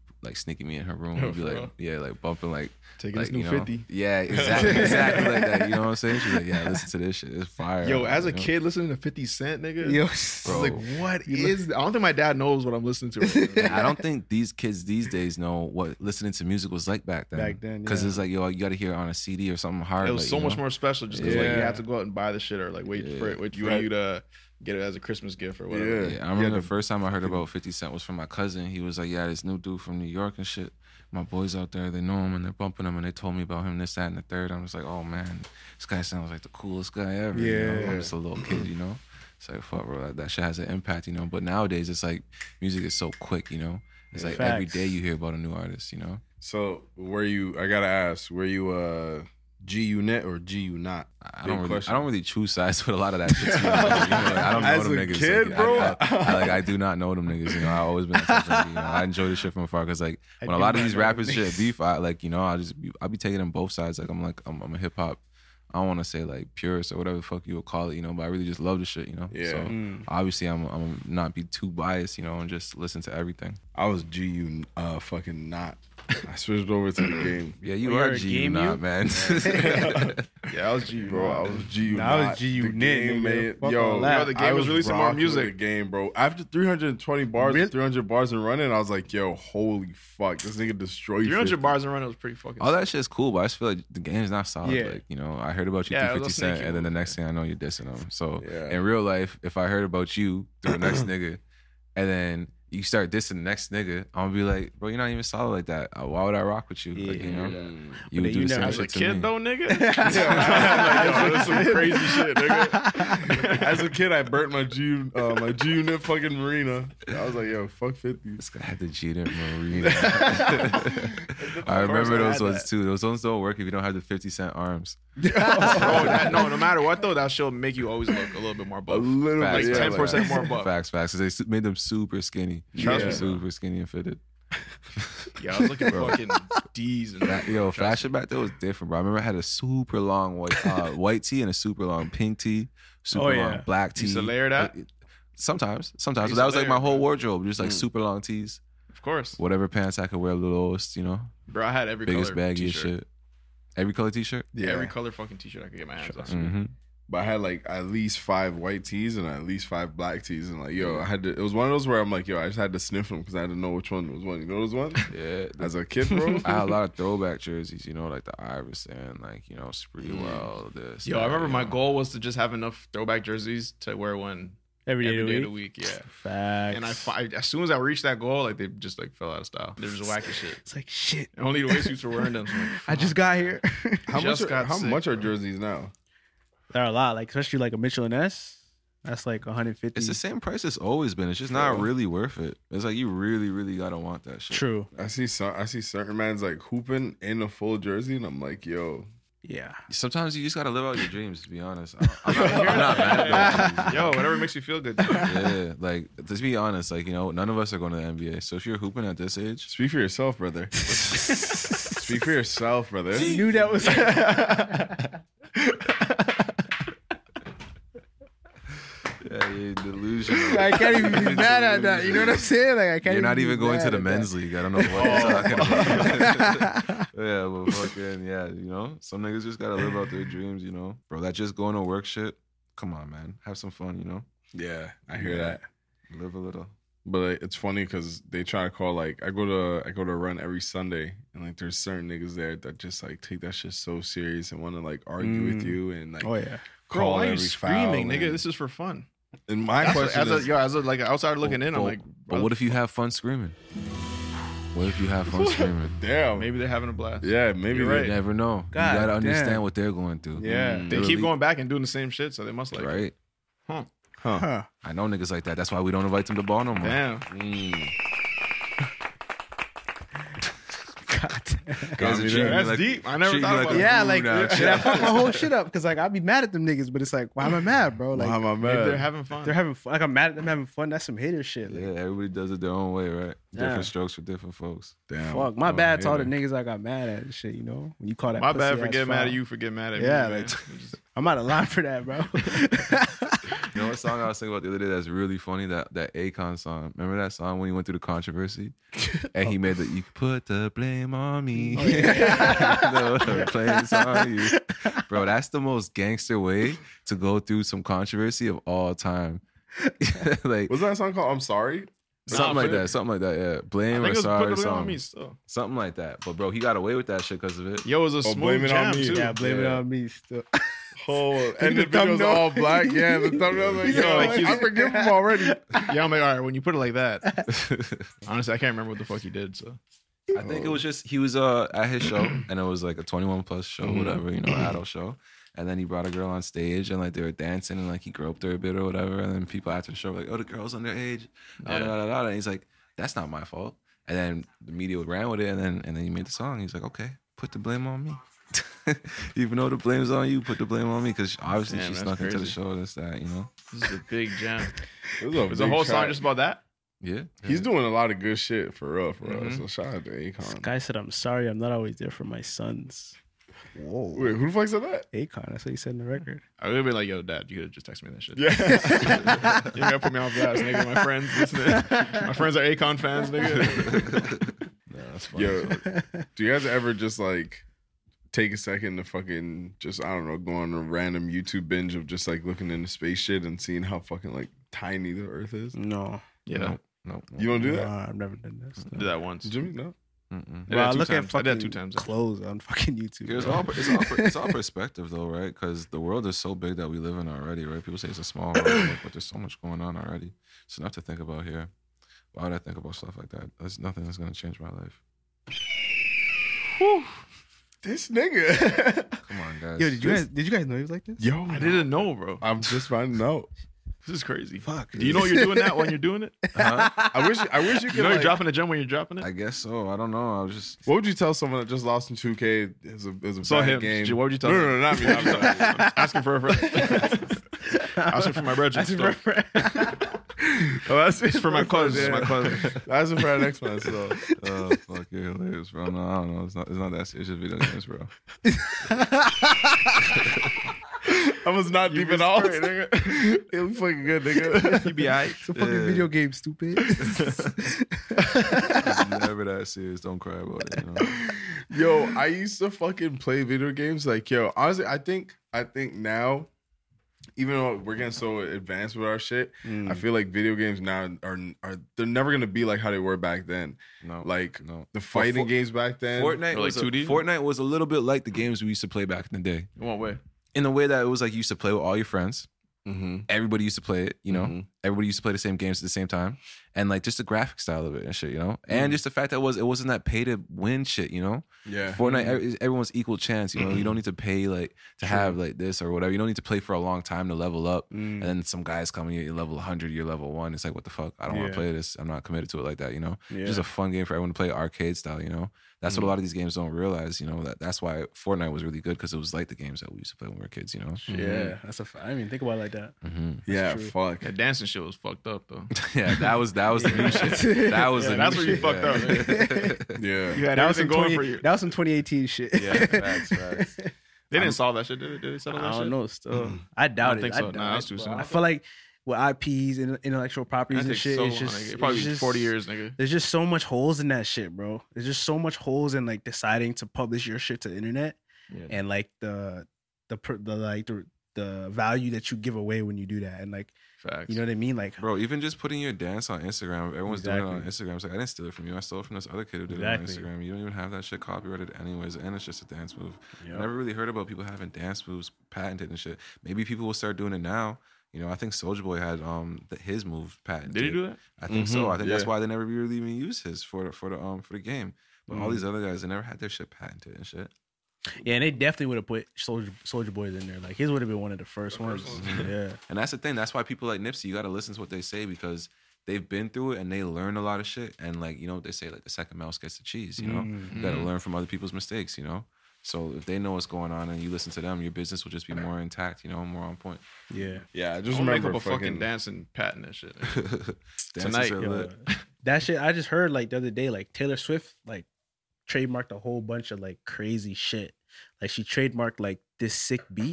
Speaker 5: like sneaking me in her room and be like,
Speaker 3: real?
Speaker 5: yeah, like bumping like
Speaker 3: Taking
Speaker 5: like,
Speaker 3: this new
Speaker 5: you know,
Speaker 3: 50.
Speaker 5: Yeah, exactly like that. You know what I'm saying? She's like, yeah, listen to this shit. It's fire.
Speaker 3: Yo, as a
Speaker 5: you know?
Speaker 3: kid listening to 50 Cent, nigga.
Speaker 4: Yo,
Speaker 3: I was like, what is? I don't think my dad knows what I'm listening to. Right now.
Speaker 5: I don't think these kids these days know what listening to music was like back then.
Speaker 4: Back then,
Speaker 5: because
Speaker 4: yeah.
Speaker 5: it's like, yo, you got to hear it on a CD or something hard.
Speaker 3: It was
Speaker 5: like,
Speaker 3: so
Speaker 5: you
Speaker 3: much
Speaker 5: know?
Speaker 3: more special just because like you
Speaker 4: Yeah.
Speaker 3: had to go out and buy the shit or like wait for it, wait for you to get it as a Christmas gift or whatever.
Speaker 2: Yeah.
Speaker 5: Yeah, I remember the first time I heard about 50 Cent was from my cousin. He was like, yeah, this new dude from New York and shit. My boys out there, they know him and they're bumping him and they told me about him, this, that, and the third. I was like, oh man, this guy sounds like the coolest guy ever. You know?
Speaker 4: Yeah.
Speaker 5: I'm just a little kid, you know? It's like, fuck, bro, that shit has an impact, you know? But nowadays, it's like music is so quick, you know? It's like every
Speaker 4: Facts.
Speaker 5: day you hear about a new artist, you know?
Speaker 2: So I gotta ask, were you G-Unit or G-U-Not?
Speaker 5: I
Speaker 2: Big
Speaker 5: don't
Speaker 2: question.
Speaker 5: really choose sides with a lot of that shit. Too, like, I don't know
Speaker 2: As
Speaker 5: them
Speaker 2: a
Speaker 5: niggas.
Speaker 2: kid,
Speaker 5: like,
Speaker 2: bro.
Speaker 5: I do not know them niggas. You know, I've always been. I enjoy this shit from afar because like when a
Speaker 4: do
Speaker 5: lot of
Speaker 4: not
Speaker 5: these
Speaker 4: know
Speaker 5: rappers
Speaker 4: them
Speaker 5: shit beef, I like I'll be taking them both sides. Like I'm a hip hop. I don't want to say like purist or whatever the fuck you would call it, you know, but I really just love the shit, you know.
Speaker 2: Yeah.
Speaker 5: So obviously I'm not be too biased, you know, and just listen to everything.
Speaker 2: I was G-U fucking not. I switched over to the game.
Speaker 5: Yeah, you
Speaker 4: Oh,
Speaker 5: are
Speaker 4: you're a
Speaker 5: G
Speaker 4: game
Speaker 5: not,
Speaker 4: you?
Speaker 5: man.
Speaker 3: Yeah, I was G,
Speaker 2: Bro, I was G-U-Not.
Speaker 4: I was G-U-Nit,
Speaker 2: The game,
Speaker 4: nigga.
Speaker 2: man.
Speaker 4: Fuck
Speaker 2: Yo,
Speaker 4: all that.
Speaker 3: Yo, the game
Speaker 2: I
Speaker 3: was releasing more
Speaker 2: rocking with
Speaker 3: music.
Speaker 2: The game, bro. After 320 bars,
Speaker 4: Really?
Speaker 2: 300 bars and running, I was like, yo, holy fuck, this nigga destroyed
Speaker 3: 300
Speaker 2: 50.
Speaker 3: bars and run, it was pretty fucking.
Speaker 5: All that shit's cool, but I just feel like the game's not solid.
Speaker 4: Yeah.
Speaker 5: Like, you know, I heard about you
Speaker 3: Yeah, it
Speaker 5: through
Speaker 3: was
Speaker 5: 50
Speaker 3: a
Speaker 5: Cent,
Speaker 3: sneaky
Speaker 5: and then the
Speaker 3: move.
Speaker 5: next thing I know, you're dissing him. So
Speaker 2: Yeah.
Speaker 5: in real life, if I heard about you through the next nigga, and then you start dissing the next nigga, I'm gonna be like, bro, you're not even solid like that. Why would I rock with you? Like, you know, you would do
Speaker 4: you
Speaker 5: the same
Speaker 4: never-
Speaker 3: As a
Speaker 5: shit to
Speaker 3: kid
Speaker 5: me.
Speaker 3: though, nigga. Like, yo, that's some crazy shit, nigga.
Speaker 2: As a kid, I burnt my G-Unit fucking Marina. I was like, yo, fuck 50.
Speaker 5: This guy had the G-Unit Marina. I remember those ones too. Those ones don't work if you don't have the 50 Cent arms.
Speaker 3: No matter what though, that shit will make you always look a little bit more
Speaker 2: A
Speaker 3: buff.
Speaker 2: little
Speaker 5: Facts,
Speaker 2: bit,
Speaker 3: Like
Speaker 2: yeah,
Speaker 3: 10% more buff.
Speaker 5: Facts. Because they made them super skinny.
Speaker 2: Trust me,
Speaker 5: super skinny and fitted.
Speaker 3: Yeah, I was looking fucking D's and
Speaker 5: Yo, fashion back there was different, bro. I remember I had a super long white tee and a super long pink tee, super long black tee.
Speaker 3: Used to layer that?
Speaker 5: Sometimes. But
Speaker 3: used
Speaker 5: that
Speaker 3: to
Speaker 5: was like
Speaker 3: layer
Speaker 5: my
Speaker 3: it,
Speaker 5: whole
Speaker 3: bro.
Speaker 5: wardrobe, just like super long tees,
Speaker 3: Of course,
Speaker 5: whatever pants I could wear, lowest, you know,
Speaker 3: bro. I had every
Speaker 5: biggest
Speaker 3: color
Speaker 5: baggiest
Speaker 3: t-shirt.
Speaker 5: shit. Every color t-shirt.
Speaker 3: Yeah,
Speaker 2: Yeah.
Speaker 3: every color fucking t-shirt I could get my hands on.
Speaker 5: Mm-hmm.
Speaker 2: But I had like at least 5 white tees and at least 5 black tees, and like, yo, I had to. It was one of those where I'm like, yo, I just had to sniff them because I had to know which one was one. You know those ones?
Speaker 5: Yeah.
Speaker 2: As a kid, bro.
Speaker 5: I had a lot of throwback jerseys, you know, like the Iverson, like, you know, Spreewell, this.
Speaker 3: Yo, I
Speaker 5: that,
Speaker 3: remember
Speaker 5: you
Speaker 3: my
Speaker 5: know.
Speaker 3: goal was to just have enough throwback jerseys to wear one
Speaker 4: Every day,
Speaker 3: every day
Speaker 4: of
Speaker 3: of
Speaker 4: the
Speaker 3: the
Speaker 4: week.
Speaker 3: week. Yeah.
Speaker 4: Facts.
Speaker 3: And as soon as I reached that goal, like they just like fell out of style. They were just wacky shit.
Speaker 4: It's like shit.
Speaker 3: And only the way suits were wearing them. So I'm like,
Speaker 4: I just got here.
Speaker 2: How much?
Speaker 3: Just got
Speaker 2: How
Speaker 3: sick,
Speaker 2: much are
Speaker 3: bro.
Speaker 2: jerseys now?
Speaker 4: There are a lot, like especially like a Michelin S. That's like 150.
Speaker 5: It's the same price it's always been. It's just not really worth it. It's like you really, really gotta want that shit.
Speaker 4: True.
Speaker 2: I see certain man's like hooping in a full jersey, and I'm like, yo,
Speaker 4: Yeah.
Speaker 5: Sometimes you just gotta live out your dreams. To be honest, I'm not mad about it.
Speaker 3: yo, whatever makes you feel good.
Speaker 5: Yeah, like to be honest, like, you know, none of us are going to the NBA. So if you're hooping at this age,
Speaker 2: speak for yourself, brother. Speak for yourself, brother.
Speaker 4: I knew that was.
Speaker 5: yeah, you're delusional.
Speaker 4: I can't even be mad at that. You know what I'm saying? Like I can't.
Speaker 5: You're not
Speaker 4: be
Speaker 5: even going to
Speaker 4: mad
Speaker 5: the
Speaker 4: at
Speaker 5: men's
Speaker 4: that.
Speaker 5: league. I don't know what you're talking about. Yeah, but fucking yeah, you know, some niggas just gotta live out their dreams, you know, bro. That just going to work shit. Come on, man, have some fun, you know.
Speaker 2: Yeah, I hear
Speaker 5: Yeah.
Speaker 2: that.
Speaker 5: Live a little.
Speaker 2: But like, it's funny because they try to call like I go to run every Sunday, and like there's certain niggas there that just like take that shit so serious and want to like argue with you and like
Speaker 4: Oh yeah.
Speaker 3: Bro,
Speaker 2: call
Speaker 3: why are you
Speaker 2: every
Speaker 3: screaming,
Speaker 2: foul,
Speaker 3: nigga?
Speaker 2: and-
Speaker 3: This is for fun.
Speaker 2: And my question is,
Speaker 3: As a like an outsider looking in, I'm like,
Speaker 5: but what if you have fun screaming? What if you have fun screaming?
Speaker 2: damn,
Speaker 3: maybe they're having a blast.
Speaker 2: yeah, maybe
Speaker 3: You're
Speaker 2: they-
Speaker 3: right.
Speaker 5: You never know.
Speaker 4: God
Speaker 5: you gotta
Speaker 4: damn.
Speaker 5: understand what they're going through.
Speaker 4: Yeah.
Speaker 3: They
Speaker 5: Literally,
Speaker 3: keep going back and doing the same shit, so they must like it.
Speaker 5: right.
Speaker 3: Huh.
Speaker 4: Huh.
Speaker 5: I know niggas like that. That's why we don't invite them to ball no more.
Speaker 3: Damn.
Speaker 4: God damn.
Speaker 5: Guys are
Speaker 2: me
Speaker 5: treating
Speaker 2: there.
Speaker 5: me
Speaker 3: That's
Speaker 5: like-
Speaker 3: deep. I never
Speaker 5: treat you
Speaker 3: thought
Speaker 5: like
Speaker 3: about
Speaker 5: a
Speaker 3: it.
Speaker 4: Yeah,
Speaker 5: fool
Speaker 4: like
Speaker 5: now.
Speaker 4: I fuck my whole shit up because like I'd be mad at them niggas, but it's like why am I mad, bro? Like
Speaker 2: Why am I
Speaker 3: Maybe
Speaker 2: mad?
Speaker 3: they're having fun.
Speaker 4: they're having fun. Like I'm mad at them having fun. That's some hater shit. Like,
Speaker 5: Yeah, everybody does it their own way, right?
Speaker 4: Yeah.
Speaker 5: Different strokes for different folks.
Speaker 2: Damn,
Speaker 4: fuck, my
Speaker 2: I'm a
Speaker 4: bad to all the
Speaker 2: hater.
Speaker 4: niggas I got mad at and shit. You know when you call that.
Speaker 3: My bad
Speaker 4: pussy
Speaker 3: for
Speaker 4: ass
Speaker 3: getting mad
Speaker 4: foul.
Speaker 3: at you for getting mad at me.
Speaker 4: Yeah,
Speaker 3: man.
Speaker 4: like-
Speaker 3: We just
Speaker 4: I'm out of line for that, bro.
Speaker 5: You know what song I was thinking about the other day that's really funny? That Akon song. Remember that song when he went through the controversy? And he made you put the blame on me.
Speaker 4: Oh, yeah.
Speaker 5: No, the blame's on you. Bro, that's the most gangster way to go through some controversy of all time. Like,
Speaker 2: Was that song called I'm Sorry?
Speaker 5: something like that, yeah. Blame or sorry
Speaker 3: put it on
Speaker 5: song.
Speaker 3: me still.
Speaker 5: Something like that. But bro, he got away with that shit because of it.
Speaker 3: Yo, it was a
Speaker 2: Blame
Speaker 3: smooth
Speaker 2: It On
Speaker 3: jam
Speaker 2: Me.
Speaker 3: too.
Speaker 4: Yeah, blame it
Speaker 5: Yeah.
Speaker 4: on me still.
Speaker 2: Oh, and the
Speaker 4: the
Speaker 2: video was
Speaker 4: thumbnail.
Speaker 2: all black. Yeah, the thumbnail was like,
Speaker 3: Yeah,
Speaker 2: yo,
Speaker 3: like he's-
Speaker 2: I forgive him already.
Speaker 3: Yeah, I'm like, all right, when you put it like that, honestly, I can't remember what the fuck he did. So
Speaker 5: I think it was just he was at his show and it was like a 21 plus show, whatever, adult show. And then he brought a girl on stage and like they were dancing and like he groped her a bit or whatever. And then people after the show were like, oh, the girl's underage. And he's like, that's not my fault. And then the media ran with it and then he made the song. He's like, okay, put the blame on me. Even though the blame's on you, put the blame on me because obviously
Speaker 3: Damn,
Speaker 5: she
Speaker 3: that's
Speaker 5: snuck into the
Speaker 3: crazy.
Speaker 5: show. This, that,
Speaker 3: this is a big jam.
Speaker 2: It was
Speaker 3: Was the whole song just about that?
Speaker 5: Yeah.
Speaker 2: He's doing a lot of good shit for real.
Speaker 3: Mhm.
Speaker 2: So shout out to Akon.
Speaker 4: Guy said, I'm sorry, I'm not always there for my sons. Whoa.
Speaker 2: Wait, who the fuck said that?
Speaker 4: Akon, that's what he said in the record.
Speaker 3: I would have been like, yo, dad, you could have just texted me that shit.
Speaker 2: Yeah.
Speaker 3: You gotta put me on blast, nigga. My friends listening. My friends are Akon fans, nigga.
Speaker 5: That's funny.
Speaker 2: Yo, do you guys ever just like take a second to fucking just, I don't know, go on a random YouTube binge of just like looking into space shit and seeing how fucking like tiny the Earth is?
Speaker 4: No.
Speaker 3: Yeah,
Speaker 5: No.
Speaker 2: You don't do that?
Speaker 4: Nah, I've never done this.
Speaker 3: did that once.
Speaker 2: Jimmy? No?
Speaker 5: Mm-mm.
Speaker 3: I did
Speaker 4: Well, I
Speaker 3: that two
Speaker 4: look at
Speaker 3: times. I did that
Speaker 4: fucking
Speaker 3: 2 times.
Speaker 4: clothes on fucking YouTube.
Speaker 5: It's all perspective though, right? Because the world is so big that we live in already, right? People say it's a small world, but there's so much going on already. It's enough to think about here. Why would I think about stuff like that? There's nothing that's gonna change my life.
Speaker 2: This nigga.
Speaker 5: Come on, guys.
Speaker 4: Yo, did you guys know he was like this?
Speaker 2: Yo,
Speaker 3: I didn't know, bro.
Speaker 2: I'm just finding out.
Speaker 3: This is crazy.
Speaker 4: Fuck.
Speaker 3: Do you know you're doing that when you're doing it?
Speaker 5: Huh?
Speaker 2: I wish you
Speaker 3: You
Speaker 2: could
Speaker 3: know you're
Speaker 2: like,
Speaker 3: dropping the gem when you're dropping it?
Speaker 5: I guess so. I don't know. I was just
Speaker 2: what would you tell someone that just lost in 2K is a
Speaker 3: So
Speaker 2: bad
Speaker 3: him.
Speaker 2: game?
Speaker 3: What would you tell
Speaker 2: No,
Speaker 3: him?
Speaker 2: no, not me. Not me.
Speaker 3: I'm asking for a friend. Asking for my brethren stuff.
Speaker 2: Oh, that's
Speaker 3: It's for my cousins.
Speaker 2: Yeah.
Speaker 3: My cousin.
Speaker 2: That's for our next man. So
Speaker 5: oh fuck, you're hilarious, bro. No, I don't know. It's not that serious. It's video games, bro.
Speaker 2: I was not deep at all. It was fucking good, nigga.
Speaker 3: You be alright.
Speaker 4: It's a fucking
Speaker 5: Yeah.
Speaker 4: video game, stupid.
Speaker 5: It's never that serious. Don't cry about it. You know?
Speaker 2: Yo, I used to fucking play video games. Like, yo, honestly, I think now, even though we're getting so advanced with our shit, I feel like video games now are they're never gonna be like how they were back then.
Speaker 5: No,
Speaker 2: Like
Speaker 5: no.
Speaker 2: the fighting
Speaker 5: For-
Speaker 2: games back then.
Speaker 5: Fortnite
Speaker 3: Or like
Speaker 5: was
Speaker 3: 2D?
Speaker 5: Fortnite was a little bit like the games we used to play back in the day.
Speaker 3: In what way?
Speaker 5: In the way that it was like you used to play with all your friends.
Speaker 2: Mm-hmm.
Speaker 5: Everybody used to play it, you know.
Speaker 2: Mhm.
Speaker 5: Everybody used to play the same games at the same time, and like just the graphic style of it and shit, you know. And just the fact that it wasn't that pay to win shit, you know.
Speaker 2: Yeah.
Speaker 5: Fortnite, everyone's equal chance, you know. You don't need to pay like to have like this or whatever. You don't need to play for a long time to level up. And then some guys coming, you're level 100, you're level 1. It's like, what the fuck? I don't want
Speaker 4: Yeah.
Speaker 5: to play this. I'm not committed to it like that, you know.
Speaker 4: Yeah.
Speaker 5: It's just a fun game for everyone to play arcade style, you know. That's what a lot of these games don't realize, you know. That's why Fortnite was really good because it was like the games that we used to play when we were kids, you know.
Speaker 4: Yeah, that's a. I mean, think about it like that.
Speaker 2: Yeah,
Speaker 4: true.
Speaker 2: fuck.
Speaker 3: That dancing shit was fucked up though.
Speaker 5: Yeah, that was the new shit. That was the
Speaker 3: that's
Speaker 5: new
Speaker 3: where you
Speaker 5: shit,
Speaker 3: fucked up,
Speaker 2: Yeah.
Speaker 3: You had
Speaker 4: That was
Speaker 3: everything
Speaker 4: some
Speaker 3: going for you.
Speaker 4: That was some 2018 shit.
Speaker 5: Yeah, facts.
Speaker 3: They didn't solve that shit, did they? Did they settle
Speaker 4: I
Speaker 3: that
Speaker 4: don't
Speaker 3: shit?
Speaker 4: know. Still, I doubt
Speaker 3: think
Speaker 4: it.
Speaker 3: so.
Speaker 4: I
Speaker 3: Nah,
Speaker 4: doubt
Speaker 3: that's
Speaker 4: it,
Speaker 3: too
Speaker 4: bro.
Speaker 3: soon.
Speaker 4: I feel like with IPs and intellectual properties
Speaker 3: That
Speaker 4: and
Speaker 3: takes
Speaker 4: shit,
Speaker 3: so
Speaker 4: it's
Speaker 3: long,
Speaker 4: just
Speaker 3: nigga. It'd probably
Speaker 4: it's
Speaker 3: be
Speaker 4: just
Speaker 3: 40 years, nigga.
Speaker 4: There's just so much holes in that shit, bro. There's just so much holes in like deciding to publish your shit to the internet
Speaker 3: Yeah.
Speaker 4: and like the value that you give away when you do that, and like
Speaker 3: Facts.
Speaker 4: you know what I mean, like
Speaker 5: Bro, even just putting your dance on Instagram, everyone's doing it on
Speaker 4: Exactly.
Speaker 5: Instagram. It's like, I didn't steal it from you. I stole it from this other kid who did
Speaker 4: Exactly.
Speaker 5: it on Instagram. You don't even have that shit copyrighted anyways, and it's just a dance move.
Speaker 4: Yep.
Speaker 5: I never really heard about people having dance moves patented and shit. Maybe people will start doing it now. You know, I think Soulja Boy had his move patented.
Speaker 3: Did he do that?
Speaker 5: I think so. I think that's
Speaker 2: yeah.
Speaker 5: why they never really even used his for the game. But all these other guys, they never had their shit patented and shit.
Speaker 4: yeah, and they definitely would have put Soldier Boys in there. Like his would have been one of the first ones. Yeah,
Speaker 5: And that's the thing. That's why people like Nipsey, you got to listen to what they say because they've been through it and they learn a lot of shit. And like, you know what they say, like the second mouse gets the cheese, you know? You got to learn from other people's mistakes, you know? So if they know what's going on and you listen to them, your business will just be more intact, you know, more on point.
Speaker 4: yeah.
Speaker 2: Yeah, I just
Speaker 3: I'll make
Speaker 2: remember
Speaker 3: up a fucking dancing patent and shit.
Speaker 5: Dances
Speaker 3: Tonight,
Speaker 5: are
Speaker 4: Yo,
Speaker 5: lit.
Speaker 4: that shit I just heard like the other day, like Taylor Swift like trademarked a whole bunch of like crazy shit. Like she trademarked like this sick beat, like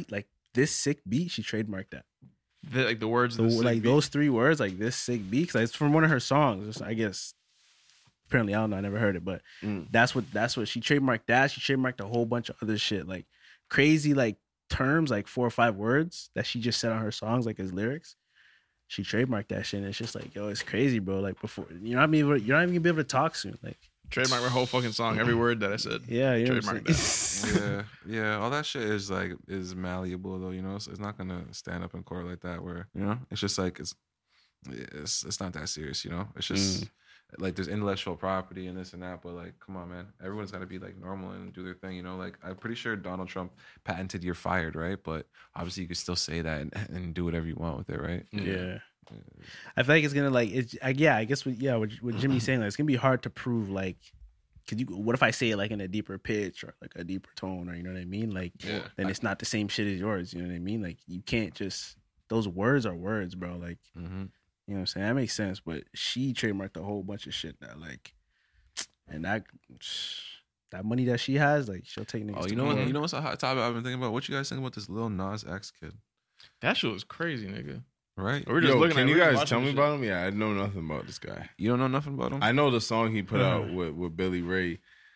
Speaker 4: this sick beat, she trademarked that.
Speaker 3: The words,
Speaker 4: Those 3 words, like this sick beat, because it's from one of her songs. I guess. Apparently, I don't know. I never heard it, but that's what she trademarked. That she trademarked a whole bunch of other shit, like crazy, like terms, like 4 or 5 words that she just said on her songs, like as lyrics. She trademarked that shit, and it's just like, yo, it's crazy, bro. Like before, you're not even gonna be able to talk soon. Like
Speaker 3: trademark my whole fucking song, every word that I said.
Speaker 4: Yeah, you know
Speaker 3: trademark that.
Speaker 5: Yeah. All that shit is like is malleable though. You know, so it's not gonna stand up in court like that. Where you know, it's just like it's not that serious. You know, it's just. Like there's intellectual property and this and that, but like, come on, man, everyone's got to be like normal and do their thing, you know. Like I'm pretty sure Donald Trump patented "you're fired," right? But obviously, you could still say that and do whatever you want with it, right?
Speaker 4: Yeah. I feel like it's gonna like it's I guess what Jimmy's saying, like it's gonna be hard to prove, like, cause what if I say it like in a deeper pitch or like a deeper tone, or you know what I mean? Like then it's not the same shit as yours, you know what I mean? Like you can't just, those words are words, bro. Like. You know what I'm saying? That makes sense, but she trademarked a whole bunch of shit that, like, and that money that she has, like, she'll take niggas.
Speaker 5: Oh, you know what's a hot topic I've been thinking about? What you guys think about this Lil Nas X kid?
Speaker 3: That shit was crazy, nigga.
Speaker 5: Right?
Speaker 3: We're just looking
Speaker 2: can
Speaker 3: at,
Speaker 2: you guys tell me about him? Yeah, I know nothing about this guy.
Speaker 5: You don't know nothing about him?
Speaker 2: I know the song he put out with Billy Ray.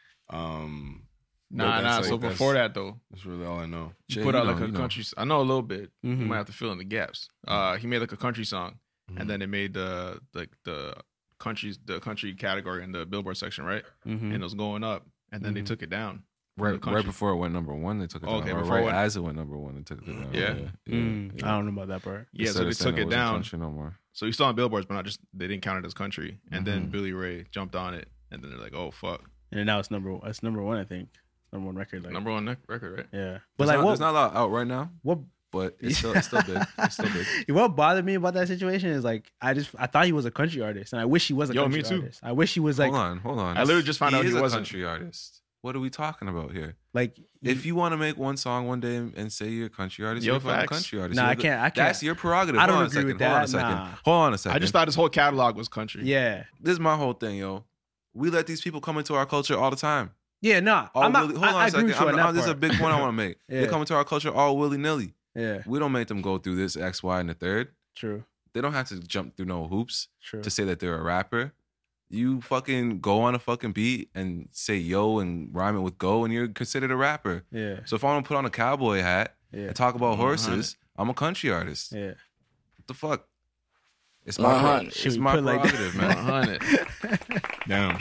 Speaker 3: Nah. So before that though,
Speaker 2: that's really all I know.
Speaker 3: He put out like a country. I know a little bit. You might have to fill in the gaps. He made like a country song. And then they made the country category in the Billboard section, right? And it was going up, and then they took it down.
Speaker 5: Right before it went number 1, they took it down.
Speaker 3: Okay,
Speaker 5: as it went number 1, they took it down.
Speaker 3: Yeah.
Speaker 4: I don't know about that part.
Speaker 3: Yeah, so they took it down.
Speaker 5: Country no more.
Speaker 3: So you saw on billboards, but they didn't count it as country. And then Billy Ray jumped on it, and then they're like, "Oh fuck!"
Speaker 4: And now it's number 1, I think. Number 1 record. Like,
Speaker 3: number 1 record, right?
Speaker 4: Yeah,
Speaker 5: but there's not a lot out right now.
Speaker 4: What?
Speaker 5: But it's still big. It's still big.
Speaker 4: What bothered me about that situation is like I thought he was a country artist, and I wish he was a country artist. I wish he was like.
Speaker 5: Hold on.
Speaker 3: I literally just found out he
Speaker 5: was
Speaker 3: wasn't
Speaker 5: a country artist. What are we talking about here?
Speaker 4: Like,
Speaker 5: if you want to make one song one day and say you're a country artist, you're a country artist.
Speaker 4: Nah, I can't.
Speaker 5: That's your prerogative.
Speaker 4: I don't agree with that.
Speaker 5: Hold on a second.
Speaker 3: I just thought his whole catalog was country.
Speaker 4: Yeah.
Speaker 5: This is my whole thing, yo. We let these people come into our culture all the time.
Speaker 4: Yeah, no.
Speaker 5: Hold on a second. This is a big point I want to make. They come into our culture all willy-nilly.
Speaker 4: Yeah.
Speaker 5: We don't make them go through this X, Y, and the third.
Speaker 4: True.
Speaker 5: They don't have to jump through no hoops
Speaker 4: True.
Speaker 5: to say that they're a rapper. You fucking go on a fucking beat and say yo and rhyme it with go, and you're considered a rapper.
Speaker 4: Yeah.
Speaker 5: So if I want to put on a cowboy hat and talk about horses, I'm a country artist.
Speaker 4: Yeah.
Speaker 5: What the fuck? It's my prerogative, man.
Speaker 3: 100.
Speaker 2: Damn.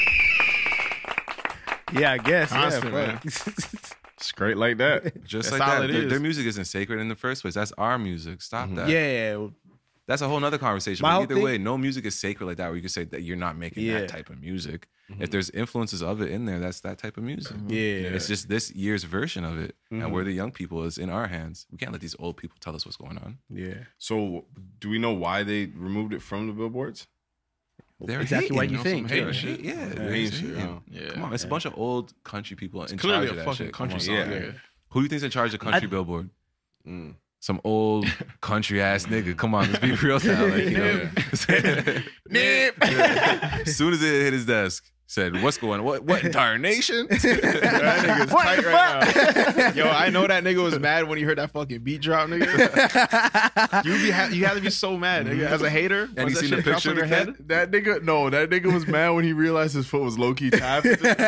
Speaker 4: Yeah, I guess.
Speaker 3: Constant,
Speaker 4: man.
Speaker 2: Straight like that.
Speaker 5: Just
Speaker 3: That's
Speaker 5: like
Speaker 3: all
Speaker 5: that.
Speaker 3: it is.
Speaker 5: Their music isn't sacred in the first place. That's our music. Stop that.
Speaker 4: Yeah.
Speaker 5: That's a whole nother conversation.
Speaker 4: My
Speaker 5: But
Speaker 4: whole
Speaker 5: either
Speaker 4: thing-
Speaker 5: way, no music is sacred like that where you can say that you're not making that type of music. If there's influences of it in there, that's that type of music.
Speaker 4: Yeah.
Speaker 5: It's just this year's version of it. And we're the young people. It's in our hands. We can't let these old people tell us what's going on.
Speaker 4: Yeah.
Speaker 2: So, do we know why they removed it from the billboards?
Speaker 5: They're
Speaker 4: Exactly what you
Speaker 3: some
Speaker 4: think.
Speaker 3: hate
Speaker 5: They're
Speaker 3: shit.
Speaker 5: Yeah.
Speaker 2: They're
Speaker 5: Hate
Speaker 2: shit, huh?
Speaker 3: Yeah.
Speaker 5: Come on, it's a bunch of old country people in
Speaker 3: Clearly
Speaker 5: charge
Speaker 3: a
Speaker 5: of that
Speaker 3: fucking
Speaker 5: shit.
Speaker 3: country
Speaker 5: Come on.
Speaker 3: song.
Speaker 2: Yeah.
Speaker 3: Yeah.
Speaker 5: Who do you think's in charge of country billboard? Some old country ass nigga. Come on, let's be real now. Like, you know. As soon as it hit his desk, said, "What's going on? What entire nation?"
Speaker 3: That nigga's tight right now. Yo, I know that nigga was mad when he heard that fucking beat drop, nigga. You had to be so mad, nigga. As a hater,
Speaker 5: And
Speaker 3: once
Speaker 5: you
Speaker 3: that
Speaker 5: seen the
Speaker 3: shit drops
Speaker 5: picture
Speaker 3: on
Speaker 5: of
Speaker 3: your
Speaker 5: the
Speaker 3: head.
Speaker 2: That nigga was mad when he realized his foot was low key tapped.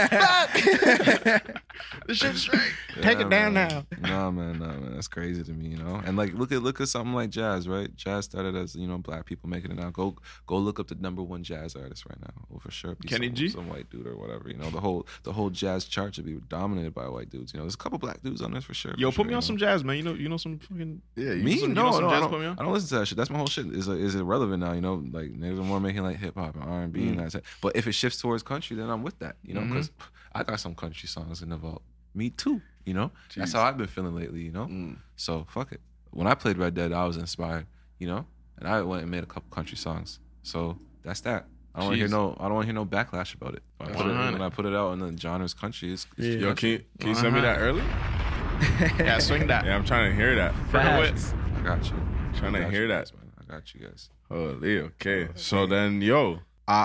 Speaker 3: This shit's straight.
Speaker 4: Take it down now.
Speaker 5: Nah, man, that's crazy to me, you know. And like, look at something like jazz, right? Jazz started as black people making it now. Go look up the #1 jazz artist right now. Well, for sure, be
Speaker 3: Kenny G?
Speaker 5: some white dude or whatever. You know, the whole jazz chart should be dominated by white dudes. You know, there's a couple black dudes on this for sure.
Speaker 3: Yo,
Speaker 5: for
Speaker 3: put
Speaker 5: sure,
Speaker 3: me on some jazz, man. You know some fucking
Speaker 5: Me?
Speaker 3: some-
Speaker 5: No,
Speaker 3: some
Speaker 5: no,
Speaker 3: jazz
Speaker 5: I
Speaker 3: put me
Speaker 5: don't,
Speaker 3: on?
Speaker 5: I don't listen to that shit. That's my whole shit. Is irrelevant now, you know? Like, niggas are more making like hip hop and R&B and that shit. But if it shifts towards country, then I'm with that, you know? Because I got some country songs in the vault. Me too, you know? That's how I've been feeling lately, you know? So, fuck it. When I played Red Dead, I was inspired, you know? And I went and made a couple country songs. So, that's that. I don't want to hear no backlash about it. When I put it out in the genre's country, it's
Speaker 2: Yo, can you send me that early?
Speaker 3: Yeah, swing that.
Speaker 2: Yeah, I'm trying to hear that.
Speaker 4: Facts.
Speaker 5: I got you.
Speaker 2: Trying to hear that.
Speaker 5: Guys, man. I got you guys.
Speaker 2: Holy, okay. So then, yo,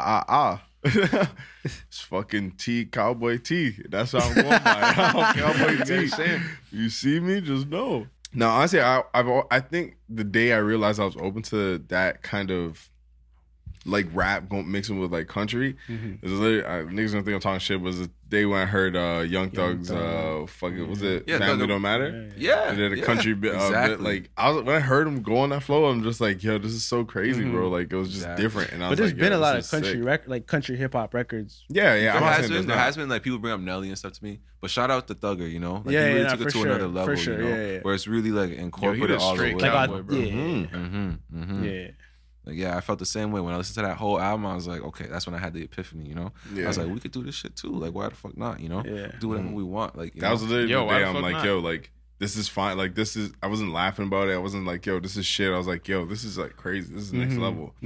Speaker 2: it's fucking T, Cowboy T. That's how I'm going by. Cowboy T. You see me? Just know. No, honestly, I think the day I realized I was open to that kind of like rap mixing with like country, it was literally, niggas gonna think I'm talking shit. Was the day when I heard Young Thug's was it Family Don't Matter?
Speaker 5: Yeah,
Speaker 2: and then a country bit,
Speaker 5: exactly.
Speaker 2: like when I heard him go on that flow, I'm just like, yo, this is so crazy, bro. Like it was just different. And I was
Speaker 4: there's
Speaker 2: like,
Speaker 4: been a lot
Speaker 2: this
Speaker 4: of
Speaker 2: is
Speaker 4: country
Speaker 2: sick.
Speaker 4: country hip hop records.
Speaker 2: Yeah,
Speaker 5: There has been like people bring up Nelly and stuff to me, but shout out to Thugger, you know, like he really took it to another level, you know, where it's really like incorporated all the way.
Speaker 4: Yeah.
Speaker 5: Like, yeah, I felt the same way when I listened to that whole album. I was like, okay, that's when I had the epiphany, you know. I was like, we could do this shit too. Like, why the fuck not? You know, do whatever we want. Like,
Speaker 2: that was literally the day I'm like, yo, like this is fine. Like this is. I wasn't laughing about it. I wasn't like, yo, this is shit. I was like, yo, this is like crazy. This is next level.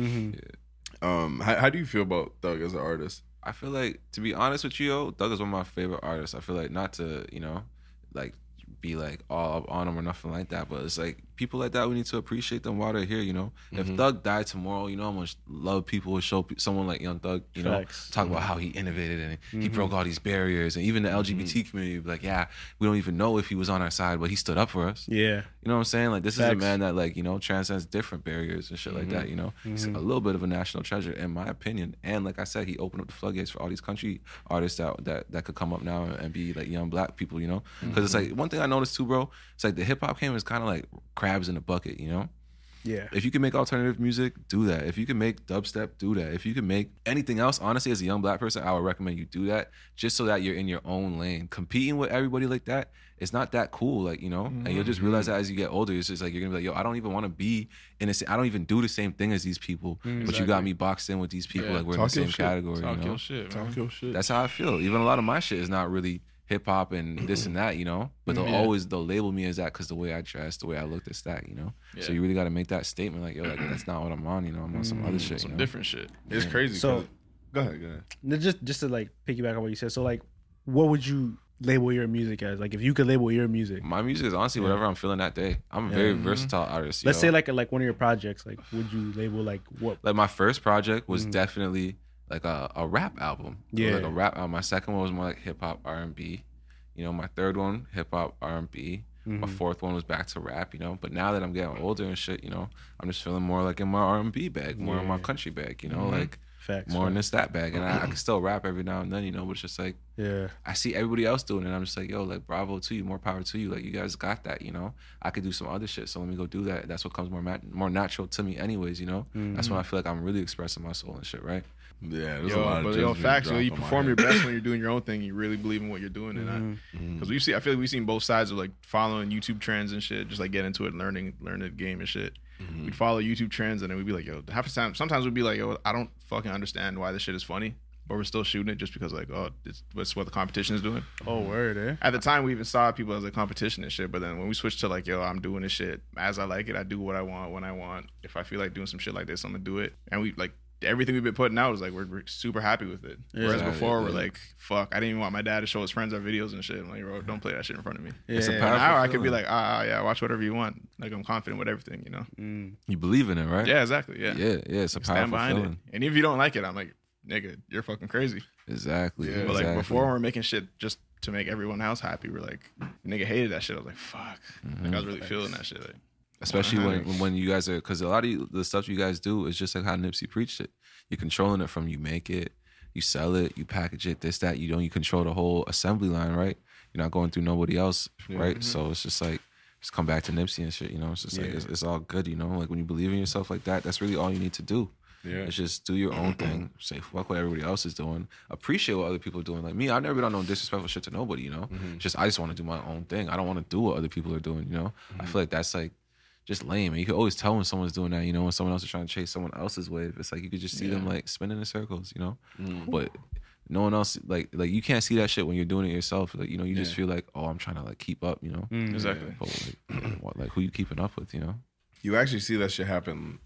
Speaker 2: How do you feel about Thug as an artist?
Speaker 5: I feel like, to be honest with you, yo, Thug is one of my favorite artists. I feel like, not to, you know, like be like all up on him or nothing like that, but it's like people like that, we need to appreciate them while they're here, you know. If Thug died tomorrow, you know how much love people would show someone like Young Thug, you know, talk about how he innovated and he broke all these barriers, and even the LGBT community would be like, yeah, we don't even know if he was on our side, but he stood up for us. You know what I'm saying? Like, this is a man that, like, you know, transcends different barriers and shit like that, you know. He's a little bit of a national treasure in my opinion, and like I said, he opened up the floodgates for all these country artists that could come up now and be like young black people, you know. Because it's like, one thing I noticed too, bro, it's like the hip-hop game is kind of like crabs in a bucket, you know. If you can make alternative music, do that. If you can make dubstep, do that. If you can make anything else, honestly, as a young black person, I would recommend you do that, just so that you're in your own lane. Competing with everybody like that, it's not that cool, like, you know. And you'll just realize that as you get older, it's just like you're gonna be like, yo, I don't even want to be in I don't even do the same thing as these people, but you got me boxed in with these people, like we're in the same category.
Speaker 3: Talk
Speaker 5: you know?
Speaker 3: your shit, man.
Speaker 2: Talk your shit.
Speaker 5: That's how I feel. Even a lot of my shit is not really hip hop and this and that, you know. But they'll label me as that because the way I dress, the way I look, this, that, you know. So you really got to make that statement, like, yo, like, that's not what I'm on, you know. I'm on some other shit,
Speaker 3: Some
Speaker 5: you know?
Speaker 3: different shit.
Speaker 2: It's crazy.
Speaker 4: So
Speaker 2: go ahead.
Speaker 4: just to like piggyback on what you said. So like, what would you label your music as? Like, if you could label your music,
Speaker 5: My music is honestly whatever I'm feeling that day. I'm a very versatile artist.
Speaker 4: let's
Speaker 5: yo.
Speaker 4: say like one of your projects, like, would you label like what?
Speaker 5: Like, my first project was definitely like a rap album. It was like a rap album. My second one was more like hip hop R&B. You know, my third one, hip hop R&B. My fourth one was back to rap, you know. But now that I'm getting older and shit, you know, I'm just feeling more like in my R&B bag, more in my country bag, you know, like more in this, that bag. And I can still rap every now and then, you know, but it's just like, I see everybody else doing it, and I'm just like, yo, like, bravo to you, more power to you. Like, you guys got that, you know. I could do some other shit, so let me go do that. That's what comes more natural to me anyways, you know. That's when I feel like I'm really expressing my soul and shit, right?
Speaker 2: Yeah, there's a lot of
Speaker 3: yo, facts.
Speaker 2: gems
Speaker 3: You
Speaker 2: being
Speaker 3: perform your
Speaker 2: dropped on my
Speaker 3: best when you're doing your own thing. You really believe in what you're doing, and because I feel like we've seen both sides of like following YouTube trends and shit. Just like get into it, learning the game and shit. We'd follow YouTube trends, and then we'd be like, yo, half the time, sometimes we'd be like, yo, I don't fucking understand why this shit is funny, but we're still shooting it just because like, oh, it's what the competition is doing.
Speaker 4: Oh, word,
Speaker 3: At the time, we even saw people as a competition and shit, but then when we switched to like, yo, I'm doing this shit as I like it. I do what I want when I want. If I feel like doing some shit like this, I'm gonna do it. And we like, everything we've been putting out is like, we're super happy with it. Whereas before, we're like, fuck, I didn't even want my dad to show his friends our videos and shit. I'm like, bro, don't play that shit in front of me.
Speaker 5: It's a
Speaker 3: And
Speaker 5: powerful
Speaker 3: now I could be
Speaker 5: feeling.
Speaker 3: like, yeah, watch whatever you want. Like, I'm confident with everything, you know?
Speaker 5: You believe in it, right?
Speaker 3: Yeah, exactly. Yeah.
Speaker 5: Yeah, it's a
Speaker 3: Stand
Speaker 5: powerful
Speaker 3: behind
Speaker 5: feeling.
Speaker 3: it. And if you don't like it, I'm like, nigga, you're fucking crazy.
Speaker 5: Exactly.
Speaker 3: But like before, we're making shit just to make everyone else happy. We're like, nigga hated that shit. I was like, fuck. Like, I was really feeling that shit. Like,
Speaker 5: especially when you guys are, because a lot of the stuff you guys do is just like how Nipsey preached it. You're controlling it from you make it, you sell it, you package it, this, that. You control the whole assembly line, right? You're not going through nobody else, right? So it's just like, just come back to Nipsey and shit, you know? It's just like, it's all good, you know? Like, when you believe in yourself like that, that's really all you need to do. It's just do your own thing. Say fuck what everybody else is doing. Appreciate what other people are doing. Like me, I've never done no disrespectful shit to nobody, you know? I just want to do my own thing. I don't want to do what other people are doing, you know? I feel like that's like just lame. And you can always tell when someone's doing that, you know, when someone else is trying to chase someone else's wave. It's like you could just see them like spinning in circles, you know? But no one else, like you can't see that shit when you're doing it yourself. Like, you know, you just feel like, oh, I'm trying to like keep up, you know?
Speaker 3: exactly.
Speaker 5: But like who you keeping up with, you know?
Speaker 2: You actually see that shit happen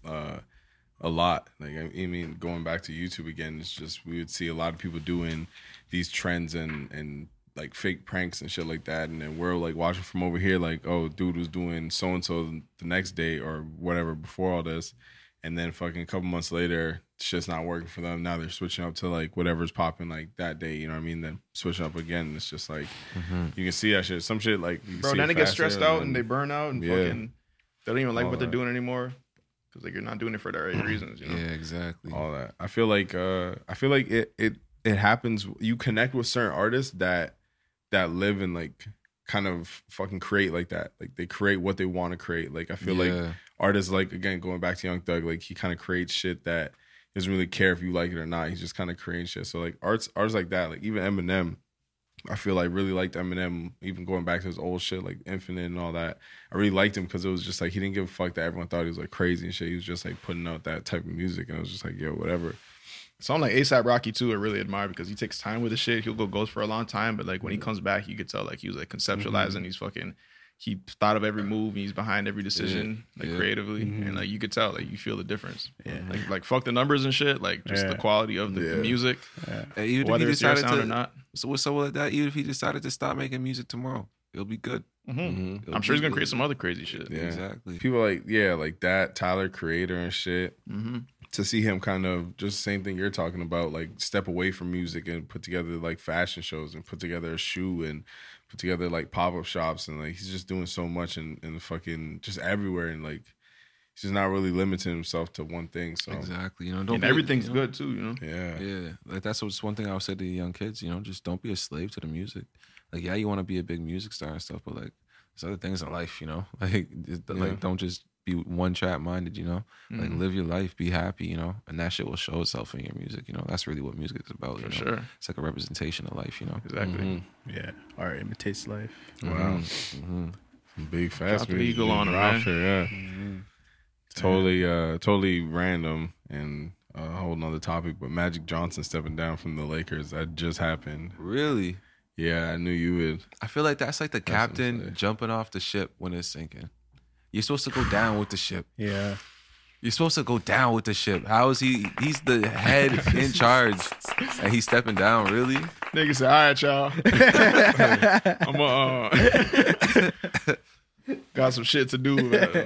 Speaker 2: a lot. Like, I mean, going back to YouTube again, it's just we would see a lot of people doing these trends and like fake pranks and shit like that, and then we're like watching from over here, like, oh, dude was doing so and so the next day or whatever before all this, and then fucking a couple months later, shit's not working for them. Now they're switching up to like whatever's popping like that day. You know what I mean? Then switching up again. It's just like you can see that shit. Some shit like you can
Speaker 3: Bro,
Speaker 2: see
Speaker 3: then
Speaker 2: it
Speaker 3: they get
Speaker 2: faster,
Speaker 3: stressed out and they burn out and
Speaker 2: Yeah.
Speaker 3: fucking they don't even like
Speaker 2: All
Speaker 3: what they're
Speaker 2: that.
Speaker 3: doing anymore because like you're not doing it for the right reasons. You know?
Speaker 5: Yeah, exactly.
Speaker 2: all that. I feel like it happens. You connect with certain artists that live and like kind of fucking create like that. Like they create what they want to create. Like I feel like
Speaker 5: Yeah.
Speaker 2: artists, like again going back to Young Thug, like he kind of creates shit that he doesn't really care if you like it or not. He's just kind of creating shit. So like arts like that. Like even Eminem, I feel like really liked Eminem. Even going back to his old shit like Infinite and all that, I really liked him because it was just like he didn't give a fuck that everyone thought he was like crazy and shit. He was just like putting out that type of music, and it was just like yo, whatever.
Speaker 3: Someone like ASAP Rocky too, I really admire because he takes time with the shit. He'll go ghost for a long time, but like when he comes back, you could tell like he was like conceptualizing. He's fucking. He thought of every move. He's behind every decision, like creatively, and like you could tell, like you feel the difference. Yeah, like fuck the numbers and shit. Like just the quality of the music,
Speaker 5: And even
Speaker 3: whether
Speaker 5: if he
Speaker 3: it's your
Speaker 5: decided
Speaker 3: sound
Speaker 5: to,
Speaker 3: or not.
Speaker 5: so with someone like that, even if he decided to stop making music tomorrow, it'll be good.
Speaker 3: I'm sure he's gonna create some other crazy shit.
Speaker 2: Yeah.
Speaker 5: Exactly.
Speaker 2: People like like that Tyler Creator and shit. To see him kind of just the same thing you're talking about, like step away from music and put together like fashion shows and put together a shoe and put together like pop-up shops, and like he's just doing so much and fucking just everywhere, and like he's just not really limiting himself to one thing. So
Speaker 5: Exactly. You know, don't
Speaker 3: And
Speaker 5: be,
Speaker 3: everything's
Speaker 5: you know,
Speaker 3: good too, you know.
Speaker 2: yeah.
Speaker 5: Yeah, like that's just one thing I would say to the young kids. You know, just don't be a slave to the music. Like, yeah, you want to be a big music star and stuff, but like there's other things in life. You know, like don't just be one track minded. You know, like live your life, be happy. You know, and that shit will show itself in your music. You know, that's really what music is about.
Speaker 3: For
Speaker 5: you know?
Speaker 3: sure.
Speaker 5: It's like a representation of life. You know,
Speaker 3: Exactly.
Speaker 4: Yeah, art imitates life.
Speaker 2: Wow. Big fast
Speaker 3: Drop the eagle on him,
Speaker 2: dropped
Speaker 3: man.
Speaker 2: her, yeah. Totally random and a whole nother topic, but Magic Johnson stepping down from the Lakers, that just happened.
Speaker 5: really.
Speaker 2: Yeah, I knew you would.
Speaker 5: I feel like that's like the
Speaker 2: what I'm
Speaker 5: captain
Speaker 2: saying.
Speaker 5: jumping off the ship when it's sinking. You're supposed to go down with the ship.
Speaker 4: Yeah,
Speaker 5: You're supposed to go down with the ship. How is he? He's the head in charge, and he's stepping down. Really?
Speaker 3: Nigga said, all right, y'all. I'm got some shit to do.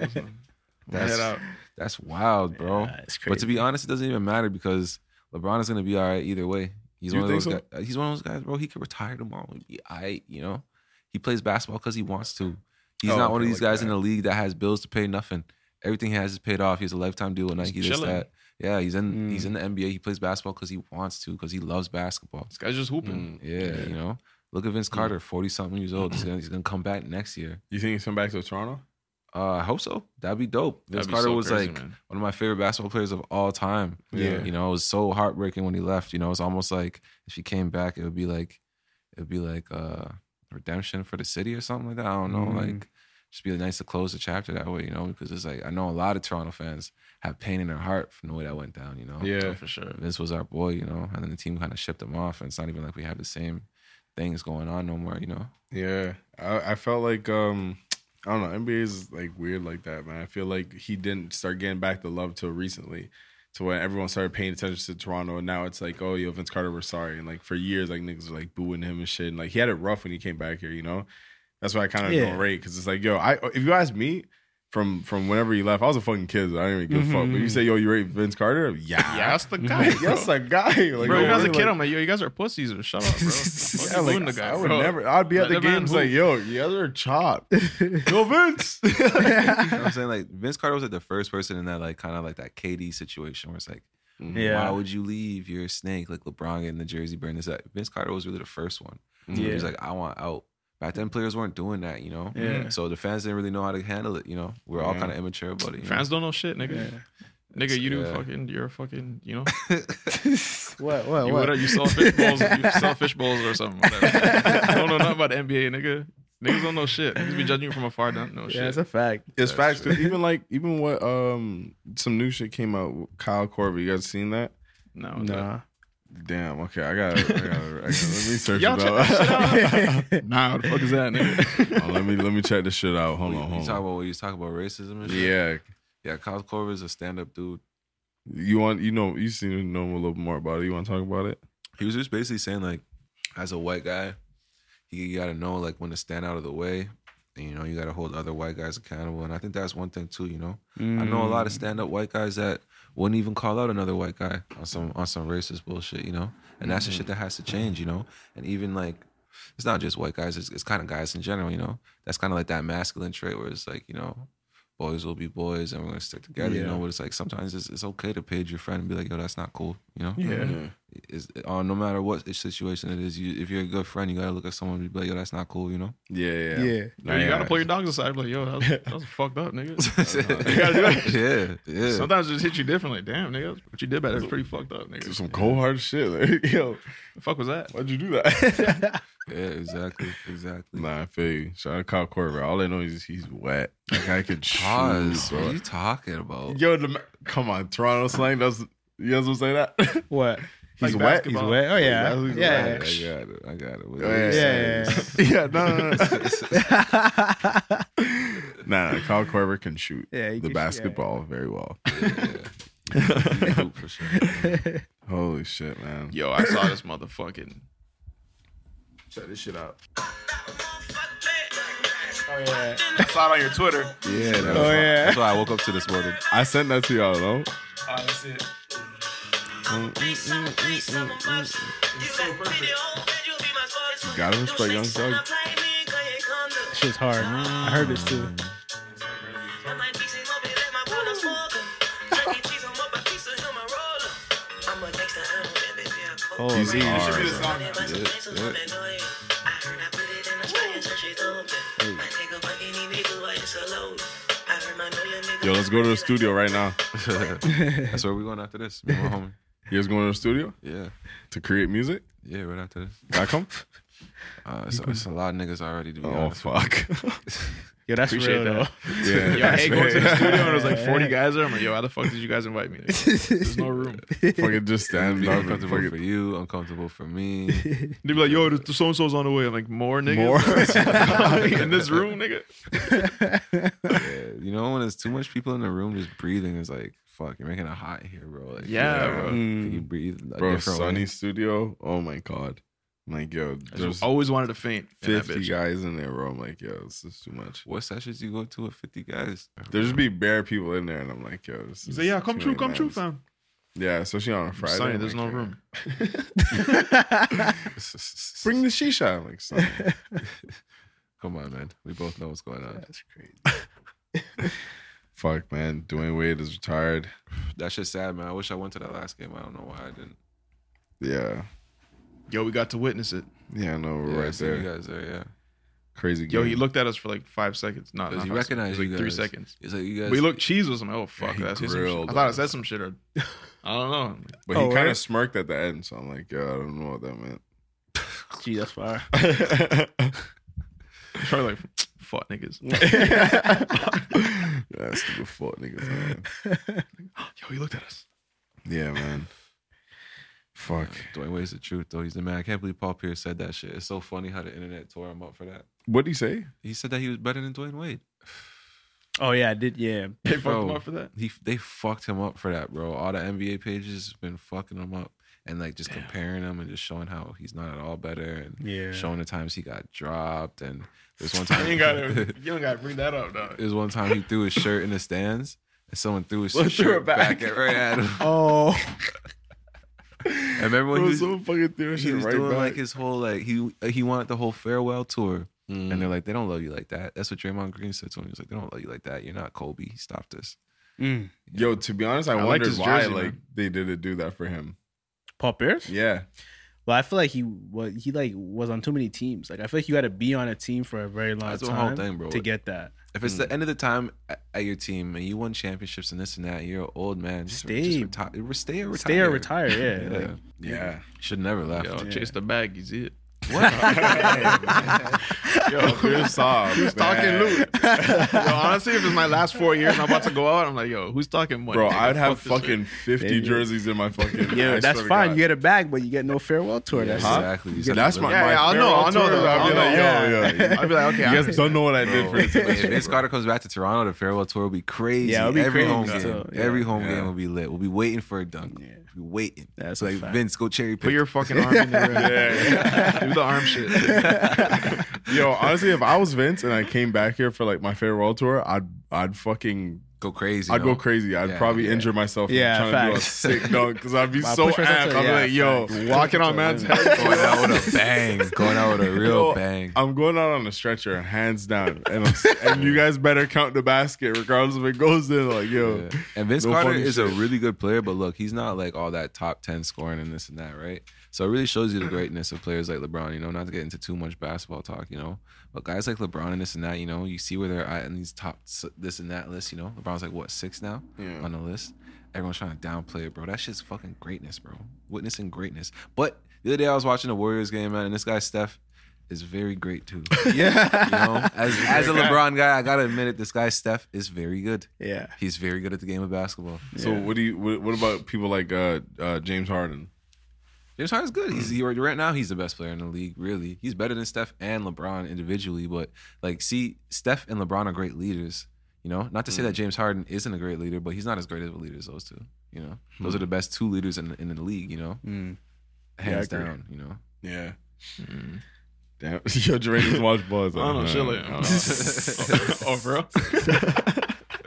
Speaker 3: Head out.
Speaker 5: That's wild, bro.
Speaker 4: Yeah, it's
Speaker 5: But to be
Speaker 4: crazy.
Speaker 5: honest, it doesn't even matter because LeBron is gonna be all right either way. He's
Speaker 2: You
Speaker 5: one of those
Speaker 2: think
Speaker 5: guys. He's one of those guys, bro. He could retire tomorrow and be all right. You know, he plays basketball because he wants to. He's not one of
Speaker 2: okay,
Speaker 5: these
Speaker 2: like
Speaker 5: guys
Speaker 2: that.
Speaker 5: in the league that has bills to pay nothing. Everything he has is paid off. He has a lifetime deal with Nike. This,
Speaker 3: chilling.
Speaker 5: that. Yeah, he's in the NBA. He plays basketball because he wants to, because he loves basketball.
Speaker 3: This guy's just hooping.
Speaker 5: Yeah, you know. Look at Vince Carter, 40-something years old. He's gonna come back next year.
Speaker 2: You think he's come back to Toronto?
Speaker 5: I hope so. That'd be dope. Vince
Speaker 3: That'd be
Speaker 5: Carter
Speaker 3: so
Speaker 5: was
Speaker 3: crazy,
Speaker 5: like
Speaker 3: man.
Speaker 5: one of my favorite basketball players of all time.
Speaker 2: Yeah.
Speaker 5: You know, it was so heartbreaking when he left. You know, it's almost like if he came back, it would be like redemption for the city or something like that. I don't know. Like just be nice to close the chapter that way, you know, because it's like I know a lot of Toronto fans have pain in their heart from the way that went down, you know.
Speaker 2: Yeah.
Speaker 3: For sure.
Speaker 5: Vince was our boy, you know, and then the team kind of shipped him off, and it's not even like we have the same things going on no more, you know.
Speaker 2: Yeah. I felt like I don't know, NBA is like weird like that, man. I feel like he didn't start getting back the love till recently. To when everyone started paying attention to Toronto, and now it's like, oh, yo, Vince Carter, we're sorry. And like for years, like niggas were like booing him and shit. And like he had it rough when he came back here, you know. That's why I kind of don't rate, because it's like, yo, if you ask me from whenever he left, I was a fucking kid. So I didn't even give a fuck. But you say, yo, you rate Vince Carter? Yeah,
Speaker 3: Yeah, that's the guy. Bro.
Speaker 2: that's the guy. Like,
Speaker 3: Bro, you guys are
Speaker 2: like,
Speaker 3: kid. I'm like, yo, you guys are pussies or shut up, bro.
Speaker 2: yeah, like,
Speaker 3: the guy,
Speaker 2: I would
Speaker 3: bro.
Speaker 2: never. I'd be at the
Speaker 3: Let that man
Speaker 2: games
Speaker 3: hoop.
Speaker 2: like, yo, you guys are chopped. Yo, Vince.
Speaker 5: You know what I'm saying? Like Vince Carter was like the first person in that like kind of like that KD situation where it's like, why would you leave? You're a snake. Like LeBron getting the jersey burned. That Vince Carter was really the first one.
Speaker 4: Yeah.
Speaker 5: He was like, I want out. Back then, players weren't doing that, you know.
Speaker 4: Yeah.
Speaker 5: So the fans didn't really know how to handle it, you know. We're all kind of immature about it. You
Speaker 3: Fans don't know shit, nigga. Nigga, you do
Speaker 5: Yeah.
Speaker 3: fucking. You're a fucking. You know.
Speaker 4: What?
Speaker 3: You, what? You sell fish bowls. You sell fish bowls or something. Whatever. You don't know nothing about the NBA, nigga. Niggas don't know shit. Niggas be judging you from afar. Don't know
Speaker 4: Yeah,
Speaker 3: shit.
Speaker 4: it's a fact.
Speaker 2: It's facts, because even what some new shit came out with Kyle Korver. You guys seen that?
Speaker 3: No.
Speaker 4: Nah.
Speaker 2: Damn. Okay, I gotta let me search
Speaker 3: Y'all
Speaker 2: it
Speaker 3: check
Speaker 2: out.
Speaker 3: that shit out. Nah, what the fuck is that, nigga?
Speaker 2: Oh, let me check this shit out. Hold on,
Speaker 5: You
Speaker 2: hold
Speaker 5: talk
Speaker 2: on.
Speaker 5: about what you talk about racism and shit?
Speaker 2: Yeah,
Speaker 5: Yeah, Kyle Korver is a stand-up dude.
Speaker 2: you seem to know a little more about it. You want to talk about it?
Speaker 5: He was just basically saying like, as a white guy, you gotta know like when to stand out of the way And, you know, you got to hold other white guys accountable. And I think that's one thing too, you know. I know a lot of stand-up white guys that wouldn't even call out another white guy on some racist bullshit, you know. And that's the shit that has to change, you know. And even like, it's not just white guys, it's kind of guys in general, you know. That's kind of like that masculine trait where it's like, you know, boys will be boys and we're going to stick together, you know. But it's like sometimes it's okay to page your friend and be like, yo, that's not cool, you know? No matter what situation it is, if you're a good friend, you got to look at someone and be like, yo, that's not cool, you know?
Speaker 2: Yeah.
Speaker 3: You got to pull your dogs aside. Like, yo, that was fucked up, nigga. You got to do that.
Speaker 5: Yeah.
Speaker 3: Sometimes it just hit you differently. Damn, nigga, what you did back, that's pretty fucked up, nigga.
Speaker 2: Some cold-hearted shit. Like, yo,
Speaker 3: the fuck was that?
Speaker 2: why'd you do that?
Speaker 5: Yeah, exactly.
Speaker 2: Nah, I feel you. Shout out Kyle Korver. All I know is he's wet. Like, I could
Speaker 5: Pause.
Speaker 2: shoot,
Speaker 5: What
Speaker 2: bro.
Speaker 5: are you talking about?
Speaker 2: Yo, come on, Toronto slang. You guys will say that?
Speaker 4: What?
Speaker 2: He's
Speaker 3: Like
Speaker 2: wet.
Speaker 3: basketball.
Speaker 4: He's wet. Oh yeah,
Speaker 2: He's
Speaker 4: yeah.
Speaker 2: wet.
Speaker 5: I got it.
Speaker 2: Yeah. No. Kyle Korver can shoot
Speaker 4: Yeah, he
Speaker 2: the
Speaker 4: can shoot,
Speaker 2: basketball very well.
Speaker 5: Yeah, for sure.
Speaker 2: Holy shit, man.
Speaker 3: Yo, I saw this motherfucking. Check this shit out.
Speaker 4: Oh yeah.
Speaker 3: I saw it on your Twitter.
Speaker 2: Yeah,
Speaker 4: Oh yeah.
Speaker 5: That's why I woke up to this morning.
Speaker 2: I sent that to y'all, no?
Speaker 3: Oh, that's it.
Speaker 2: Gotta respect Young Thug.
Speaker 4: Shit's hard. I heard this too. Oh,
Speaker 2: He's
Speaker 4: geez.
Speaker 2: hard,
Speaker 3: Should be the
Speaker 2: bro.
Speaker 3: song.
Speaker 2: Yo, let's go to the studio right now.
Speaker 5: That's where we going after this. Me and my homie.
Speaker 2: You guys going to the studio
Speaker 5: Yeah.
Speaker 2: to create music?
Speaker 5: Yeah, right after this.
Speaker 2: Can I come?
Speaker 5: It's a lot of niggas already, to be
Speaker 2: Oh,
Speaker 5: honest.
Speaker 2: fuck.
Speaker 4: Yo, that's
Speaker 3: Appreciate
Speaker 4: real
Speaker 3: that.
Speaker 4: though.
Speaker 2: Yeah.
Speaker 3: Yo, I hate going to the studio and it was like 40 guys there. I'm like, yo, how the fuck did you guys invite me? There's no room.
Speaker 2: Fucking just stand
Speaker 5: Be
Speaker 2: up and
Speaker 5: uncomfortable for
Speaker 2: fucking...
Speaker 5: you, uncomfortable for me.
Speaker 3: They'd be like, yo, the so-and-so's on the way. I'm like, more niggas?
Speaker 2: More?
Speaker 3: In this room, nigga?
Speaker 5: Yeah, you know, when there's too much people in the room just breathing, it's like, fuck, you're making it hot in here, bro. Like,
Speaker 3: Yeah, bro.
Speaker 5: Can you breathe a
Speaker 2: Bro,
Speaker 5: different
Speaker 2: Sunny
Speaker 5: way?
Speaker 2: studio. Oh my God. I'm like, yo,
Speaker 3: I
Speaker 2: there's
Speaker 3: just always wanted to faint. in that
Speaker 2: 50
Speaker 3: bitch.
Speaker 2: guys in there, bro. I'm like, yo, this is too much.
Speaker 5: What sessions you go to with 50 guys?
Speaker 2: There just be bare people in there, and I'm like, yo, this
Speaker 3: He's
Speaker 2: is
Speaker 3: like, yeah, come
Speaker 2: too
Speaker 3: true,
Speaker 2: many mans.
Speaker 3: fam.
Speaker 2: Yeah, especially on a Friday.
Speaker 3: Sunny,
Speaker 2: I'm
Speaker 3: there's
Speaker 2: like,
Speaker 3: no
Speaker 2: yo,
Speaker 3: room.
Speaker 2: Bring the shisha. I'm like, son.
Speaker 5: Come on, man. We both know what's going on.
Speaker 4: That's crazy.
Speaker 2: Fuck, man. Dwayne Wade is retired.
Speaker 5: That shit's sad, man. I wish I went to that last game. I don't know why I didn't.
Speaker 2: Yeah.
Speaker 3: Yo, we got to witness it.
Speaker 2: Yeah, no, we're
Speaker 5: Yeah, I
Speaker 2: right
Speaker 5: see
Speaker 2: there.
Speaker 5: You guys there, yeah.
Speaker 2: Crazy game.
Speaker 3: Yo, he looked at us for like 5 seconds. Not
Speaker 5: Does he
Speaker 3: 5 seconds.
Speaker 5: recognize
Speaker 3: It was
Speaker 5: you
Speaker 3: like 3
Speaker 5: guys?
Speaker 3: seconds.
Speaker 5: It's like you guys.
Speaker 3: But he looked cheese with him. Like, oh, fuck.
Speaker 2: he
Speaker 3: Did I say some shit?
Speaker 2: grilled
Speaker 3: I thought I
Speaker 2: us.
Speaker 3: said some shit. Or, I don't know.
Speaker 2: But
Speaker 4: Oh,
Speaker 2: he kind
Speaker 4: word?
Speaker 2: of smirked at the end, so I'm like, yo, I don't know what that meant.
Speaker 4: Gee, that's fire.
Speaker 3: Probably like, fuck niggas.
Speaker 2: Yeah, stupid fuck niggas, man.
Speaker 3: Yo, he looked at us.
Speaker 2: Yeah, man. Fuck.
Speaker 5: Dwayne Wade's the truth, though. He's the man. I can't believe Paul Pierce said that shit. It's so funny how the internet tore him up for that.
Speaker 2: What'd he say?
Speaker 5: He said that he was better than Dwayne Wade.
Speaker 4: Oh yeah, I did. Yeah.
Speaker 3: They fucked
Speaker 5: Bro,
Speaker 3: him up for that.
Speaker 5: They fucked him up for that, bro. All the NBA pages have been fucking him up and like just comparing him and just showing how he's not at all better and
Speaker 4: Yeah.
Speaker 5: showing the times he got dropped. And there's one time
Speaker 3: You don't gotta bring that up, dog.
Speaker 5: there's one time he threw his shirt in the stands and someone threw his
Speaker 2: Threw
Speaker 5: shirt
Speaker 2: it back.
Speaker 5: right at him.
Speaker 4: Oh.
Speaker 5: And remember when
Speaker 2: Bro,
Speaker 5: he was,
Speaker 2: someone fucking threw
Speaker 5: he
Speaker 2: shit
Speaker 5: was
Speaker 2: right
Speaker 5: doing
Speaker 2: back.
Speaker 5: like his whole like he wanted the whole farewell tour.
Speaker 2: Mm.
Speaker 5: And they're like, they don't love you like that. That's what Draymond Green said to him. He was like, they don't love you like that. You're not Kobe. Stop this.
Speaker 4: Mm.
Speaker 2: Yo, to be honest, I
Speaker 3: liked
Speaker 2: wondered
Speaker 3: his
Speaker 2: why
Speaker 3: jersey,
Speaker 2: like
Speaker 3: man.
Speaker 2: they didn't do that for him.
Speaker 4: Paul Pierce?
Speaker 2: Yeah.
Speaker 4: Well, I feel like he was on too many teams. Like I feel like you got to be on a team for a very long
Speaker 5: That's the whole
Speaker 4: time
Speaker 5: thing, bro.
Speaker 4: to get that.
Speaker 5: If it's the end of the time at your team and you won championships and this and that, and you're an old man, just
Speaker 4: Stay.
Speaker 5: stay or retire.
Speaker 4: Stay or retire. Yeah.
Speaker 5: Yeah.
Speaker 4: Like,
Speaker 2: Yeah.
Speaker 5: Should never left.
Speaker 3: Yo, chase the bag. You see it.
Speaker 2: Yo, Pierce soft.
Speaker 3: Who's talking loot? Yo, honestly, if it's my last 4 years and I'm about to go out, I'm like, yo, who's talking money?
Speaker 2: Bro,
Speaker 3: Nigga,
Speaker 2: I'd have
Speaker 3: fuck this
Speaker 2: fucking
Speaker 3: shit.
Speaker 2: 50 jerseys in my fucking.
Speaker 4: yeah,
Speaker 2: I
Speaker 4: that's
Speaker 2: swear to
Speaker 4: fine.
Speaker 2: God.
Speaker 4: You get a bag, but you get no farewell tour. That's
Speaker 2: Huh?
Speaker 5: Exactly. You
Speaker 2: That's
Speaker 5: said-
Speaker 2: my.
Speaker 3: Yeah, yeah, I'll know,
Speaker 2: farewell
Speaker 3: I'll know
Speaker 2: tour,
Speaker 3: that.
Speaker 2: I'll be
Speaker 3: I'll
Speaker 2: like,
Speaker 3: know.
Speaker 2: yo.
Speaker 3: I'd be like, okay,
Speaker 2: You guys don't know what I did for
Speaker 5: If
Speaker 2: this.
Speaker 5: Vince Carter comes back to Toronto, the farewell tour will be crazy.
Speaker 4: Yeah, it'll be
Speaker 5: every
Speaker 4: crazy
Speaker 5: home
Speaker 4: still.
Speaker 5: game.
Speaker 4: Yeah.
Speaker 5: Every home
Speaker 2: Yeah.
Speaker 5: game will be lit. We'll be waiting for a dunk.
Speaker 4: Yeah.
Speaker 5: We'll be waiting.
Speaker 4: That's
Speaker 5: like
Speaker 4: a fact.
Speaker 5: Vince, go cherry pick.
Speaker 3: put your fucking arm in the ring.
Speaker 2: Yeah.
Speaker 3: Do the arm shit.
Speaker 2: Yo, honestly, if I was Vince and I came back here for like my farewell tour, I'd fucking
Speaker 5: Go crazy.
Speaker 2: I'd go crazy. I'd probably injure myself trying to do a sick dunk because I'd be so amped. I'd be like, yo,
Speaker 3: walking on man's head.
Speaker 5: Going out with a bang. Going out with a real bang.
Speaker 2: I'm going out on a stretcher, hands down. And you guys better count the basket regardless if it goes in. Like, yo.
Speaker 5: Yeah. And Vince Carter is a really good player, but look, he's not like all that top 10 scoring and this and that, right? So it really shows you the greatness of players like LeBron, you know, not to get into too much basketball talk, you know. But guys like LeBron and this and that, you know, you see where they're at in these top this and that lists, you know. LeBron's like, what, 6 now on the list? Everyone's trying to downplay it, bro. That shit's fucking greatness, bro. Witnessing greatness. But the other day I was watching the Warriors game, man, and this guy, Steph, is very great too.
Speaker 4: Yeah.
Speaker 5: You know, as a LeBron guy, I gotta admit it, this guy, Steph, is very good.
Speaker 4: Yeah.
Speaker 5: He's very good at the game of basketball.
Speaker 2: So what about people like James Harden?
Speaker 5: James Harden's good. Right now, he's the best player in the league, really. He's better than Steph and LeBron individually, but like, see, Steph and LeBron are great leaders. You know, not to say that James Harden isn't a great leader, but he's not as great of a leader as those two. You know, those are the best 2 leaders in the league. You know, hands down. You know,
Speaker 2: yeah. Damn, yo, Jermaine just watch Buzz.
Speaker 3: I don't know, shit like oh, bro.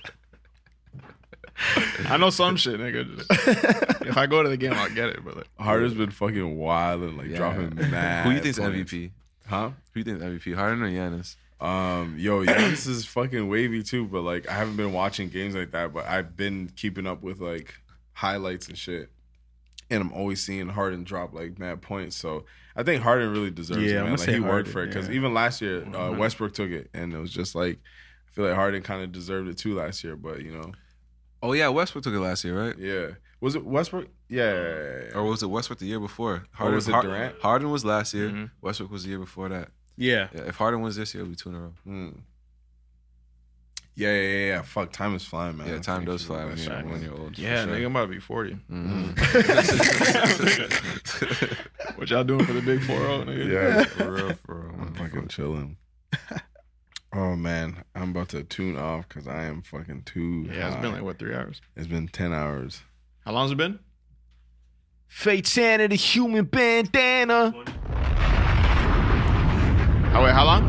Speaker 3: I know some shit, nigga. Just, if I go to the game, I'll get it. But like,
Speaker 2: Harden's been fucking wild and like dropping mad.
Speaker 5: Who you think's
Speaker 2: points.
Speaker 5: MVP?
Speaker 2: Huh?
Speaker 5: Who you think's MVP? Harden or Giannis?
Speaker 2: Yo, Giannis is fucking wavy too, but like I haven't been watching games like that, but I've been keeping up with like highlights and shit. And I'm always seeing Harden drop like mad points. So I think Harden really deserves it, man. Like he worked for it. Because even last year, Westbrook took it. And it was just like, I feel like Harden kind of deserved it too last year. But, you know.
Speaker 5: Oh, yeah. Westbrook took it last year, right?
Speaker 2: Yeah. Was it Westbrook? Yeah.
Speaker 5: Or was it Westbrook the year before?
Speaker 2: Or was it Durant?
Speaker 5: Harden was last year. Westbrook was the year before that.
Speaker 4: Yeah.
Speaker 5: If Harden wins this year, it'll be 2 in a row.
Speaker 2: Yeah. Fuck, time is flying, man.
Speaker 5: Yeah, time does fly when you're old.
Speaker 3: yeah, nigga, I'm about to be 40. What y'all doing for the big 4-0, nigga?
Speaker 2: Yeah,
Speaker 5: For real.
Speaker 2: I'm fucking chilling. Oh, man. I'm about to tune off because I am fucking too
Speaker 3: Yeah, it's been like, what, 3 hours?
Speaker 2: It's been 10 hours.
Speaker 3: How long's it been?
Speaker 6: Fatality, human bandana.
Speaker 3: Oh, wait, how long?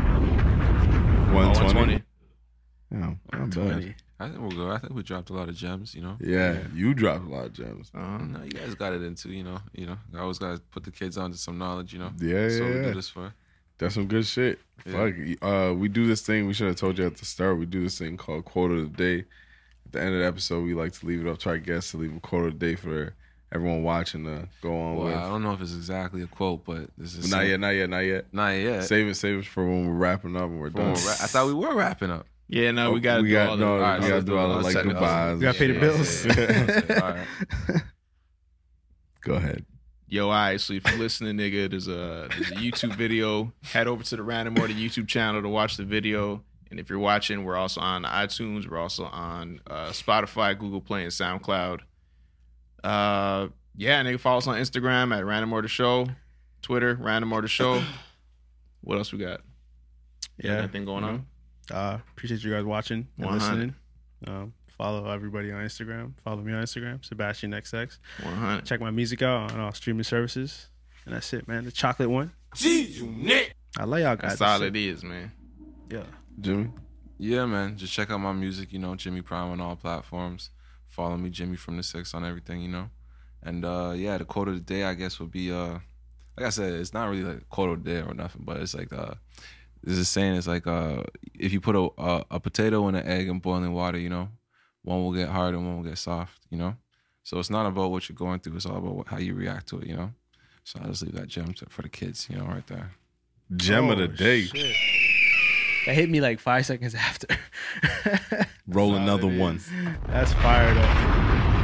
Speaker 2: 120. Yeah, not bad.
Speaker 5: I think we'll go. I think we dropped a lot of gems, you know?
Speaker 2: Yeah, you dropped a lot of gems.
Speaker 5: No, you guys got it into, you know. I always got to put the kids onto some knowledge, you know?
Speaker 2: Yeah,
Speaker 5: So we
Speaker 2: yeah.
Speaker 5: do this for.
Speaker 2: That's some good shit.
Speaker 5: Yeah.
Speaker 2: Fuck. We do this thing. We should have told you at the start. We do this thing called Quote of the Day. At the end of the episode, we like to leave it up to our guests to leave a quote of the day for everyone watching to go on
Speaker 5: Well,
Speaker 2: with.
Speaker 5: I don't know if it's exactly a quote, but this is
Speaker 2: Not yet.
Speaker 5: Not yet.
Speaker 2: Save it for when we're wrapping up and we're done.
Speaker 5: I thought we were wrapping up.
Speaker 3: Yeah, no, we got to do all the...
Speaker 2: no,
Speaker 5: All right,
Speaker 2: we
Speaker 5: so
Speaker 2: gotta do all the
Speaker 5: let's
Speaker 2: like
Speaker 5: set it up.
Speaker 2: goodbyes.
Speaker 4: We gotta pay the bills.
Speaker 5: All right.
Speaker 2: Go ahead.
Speaker 3: Yo, all right, so if you're listening, nigga, there's a YouTube video. Head over to the Random Order YouTube channel to watch the video. And if you're watching, we're also on iTunes. We're also on Spotify, Google Play, and SoundCloud. Yeah, nigga, follow us on Instagram at Random Order Show. Twitter, Random Order Show. What else we got?
Speaker 4: Yeah.
Speaker 3: Anything going on?
Speaker 4: Appreciate you guys watching and
Speaker 3: 100.
Speaker 4: listening. Follow everybody on Instagram. Follow me on Instagram, SebastianXX.
Speaker 3: 100.
Speaker 4: Check my music out on all streaming services. And that's it, man. The chocolate one. I love y'all guys.
Speaker 3: That's all it is, man.
Speaker 4: Yeah.
Speaker 2: Jimmy?
Speaker 5: Yeah, man. Just check out my music, you know, Jimmy Prime on all platforms. Follow me, Jimmy from the 6 on everything, you know. And yeah, the quote of the day, I guess, would be like I said, it's not really like a quote of the day or nothing, but it's like there's a saying, it's like if you put a potato and an egg in boiling water, you know, one will get hard and one will get soft, you know. So it's not about what you're going through, it's all about how you react to it, you know. So I'll just leave that gem for the kids, you know, right there.
Speaker 2: Gem of the day.
Speaker 4: Shit. That hit me like 5 seconds after.
Speaker 2: Roll another one.
Speaker 4: That's fired up.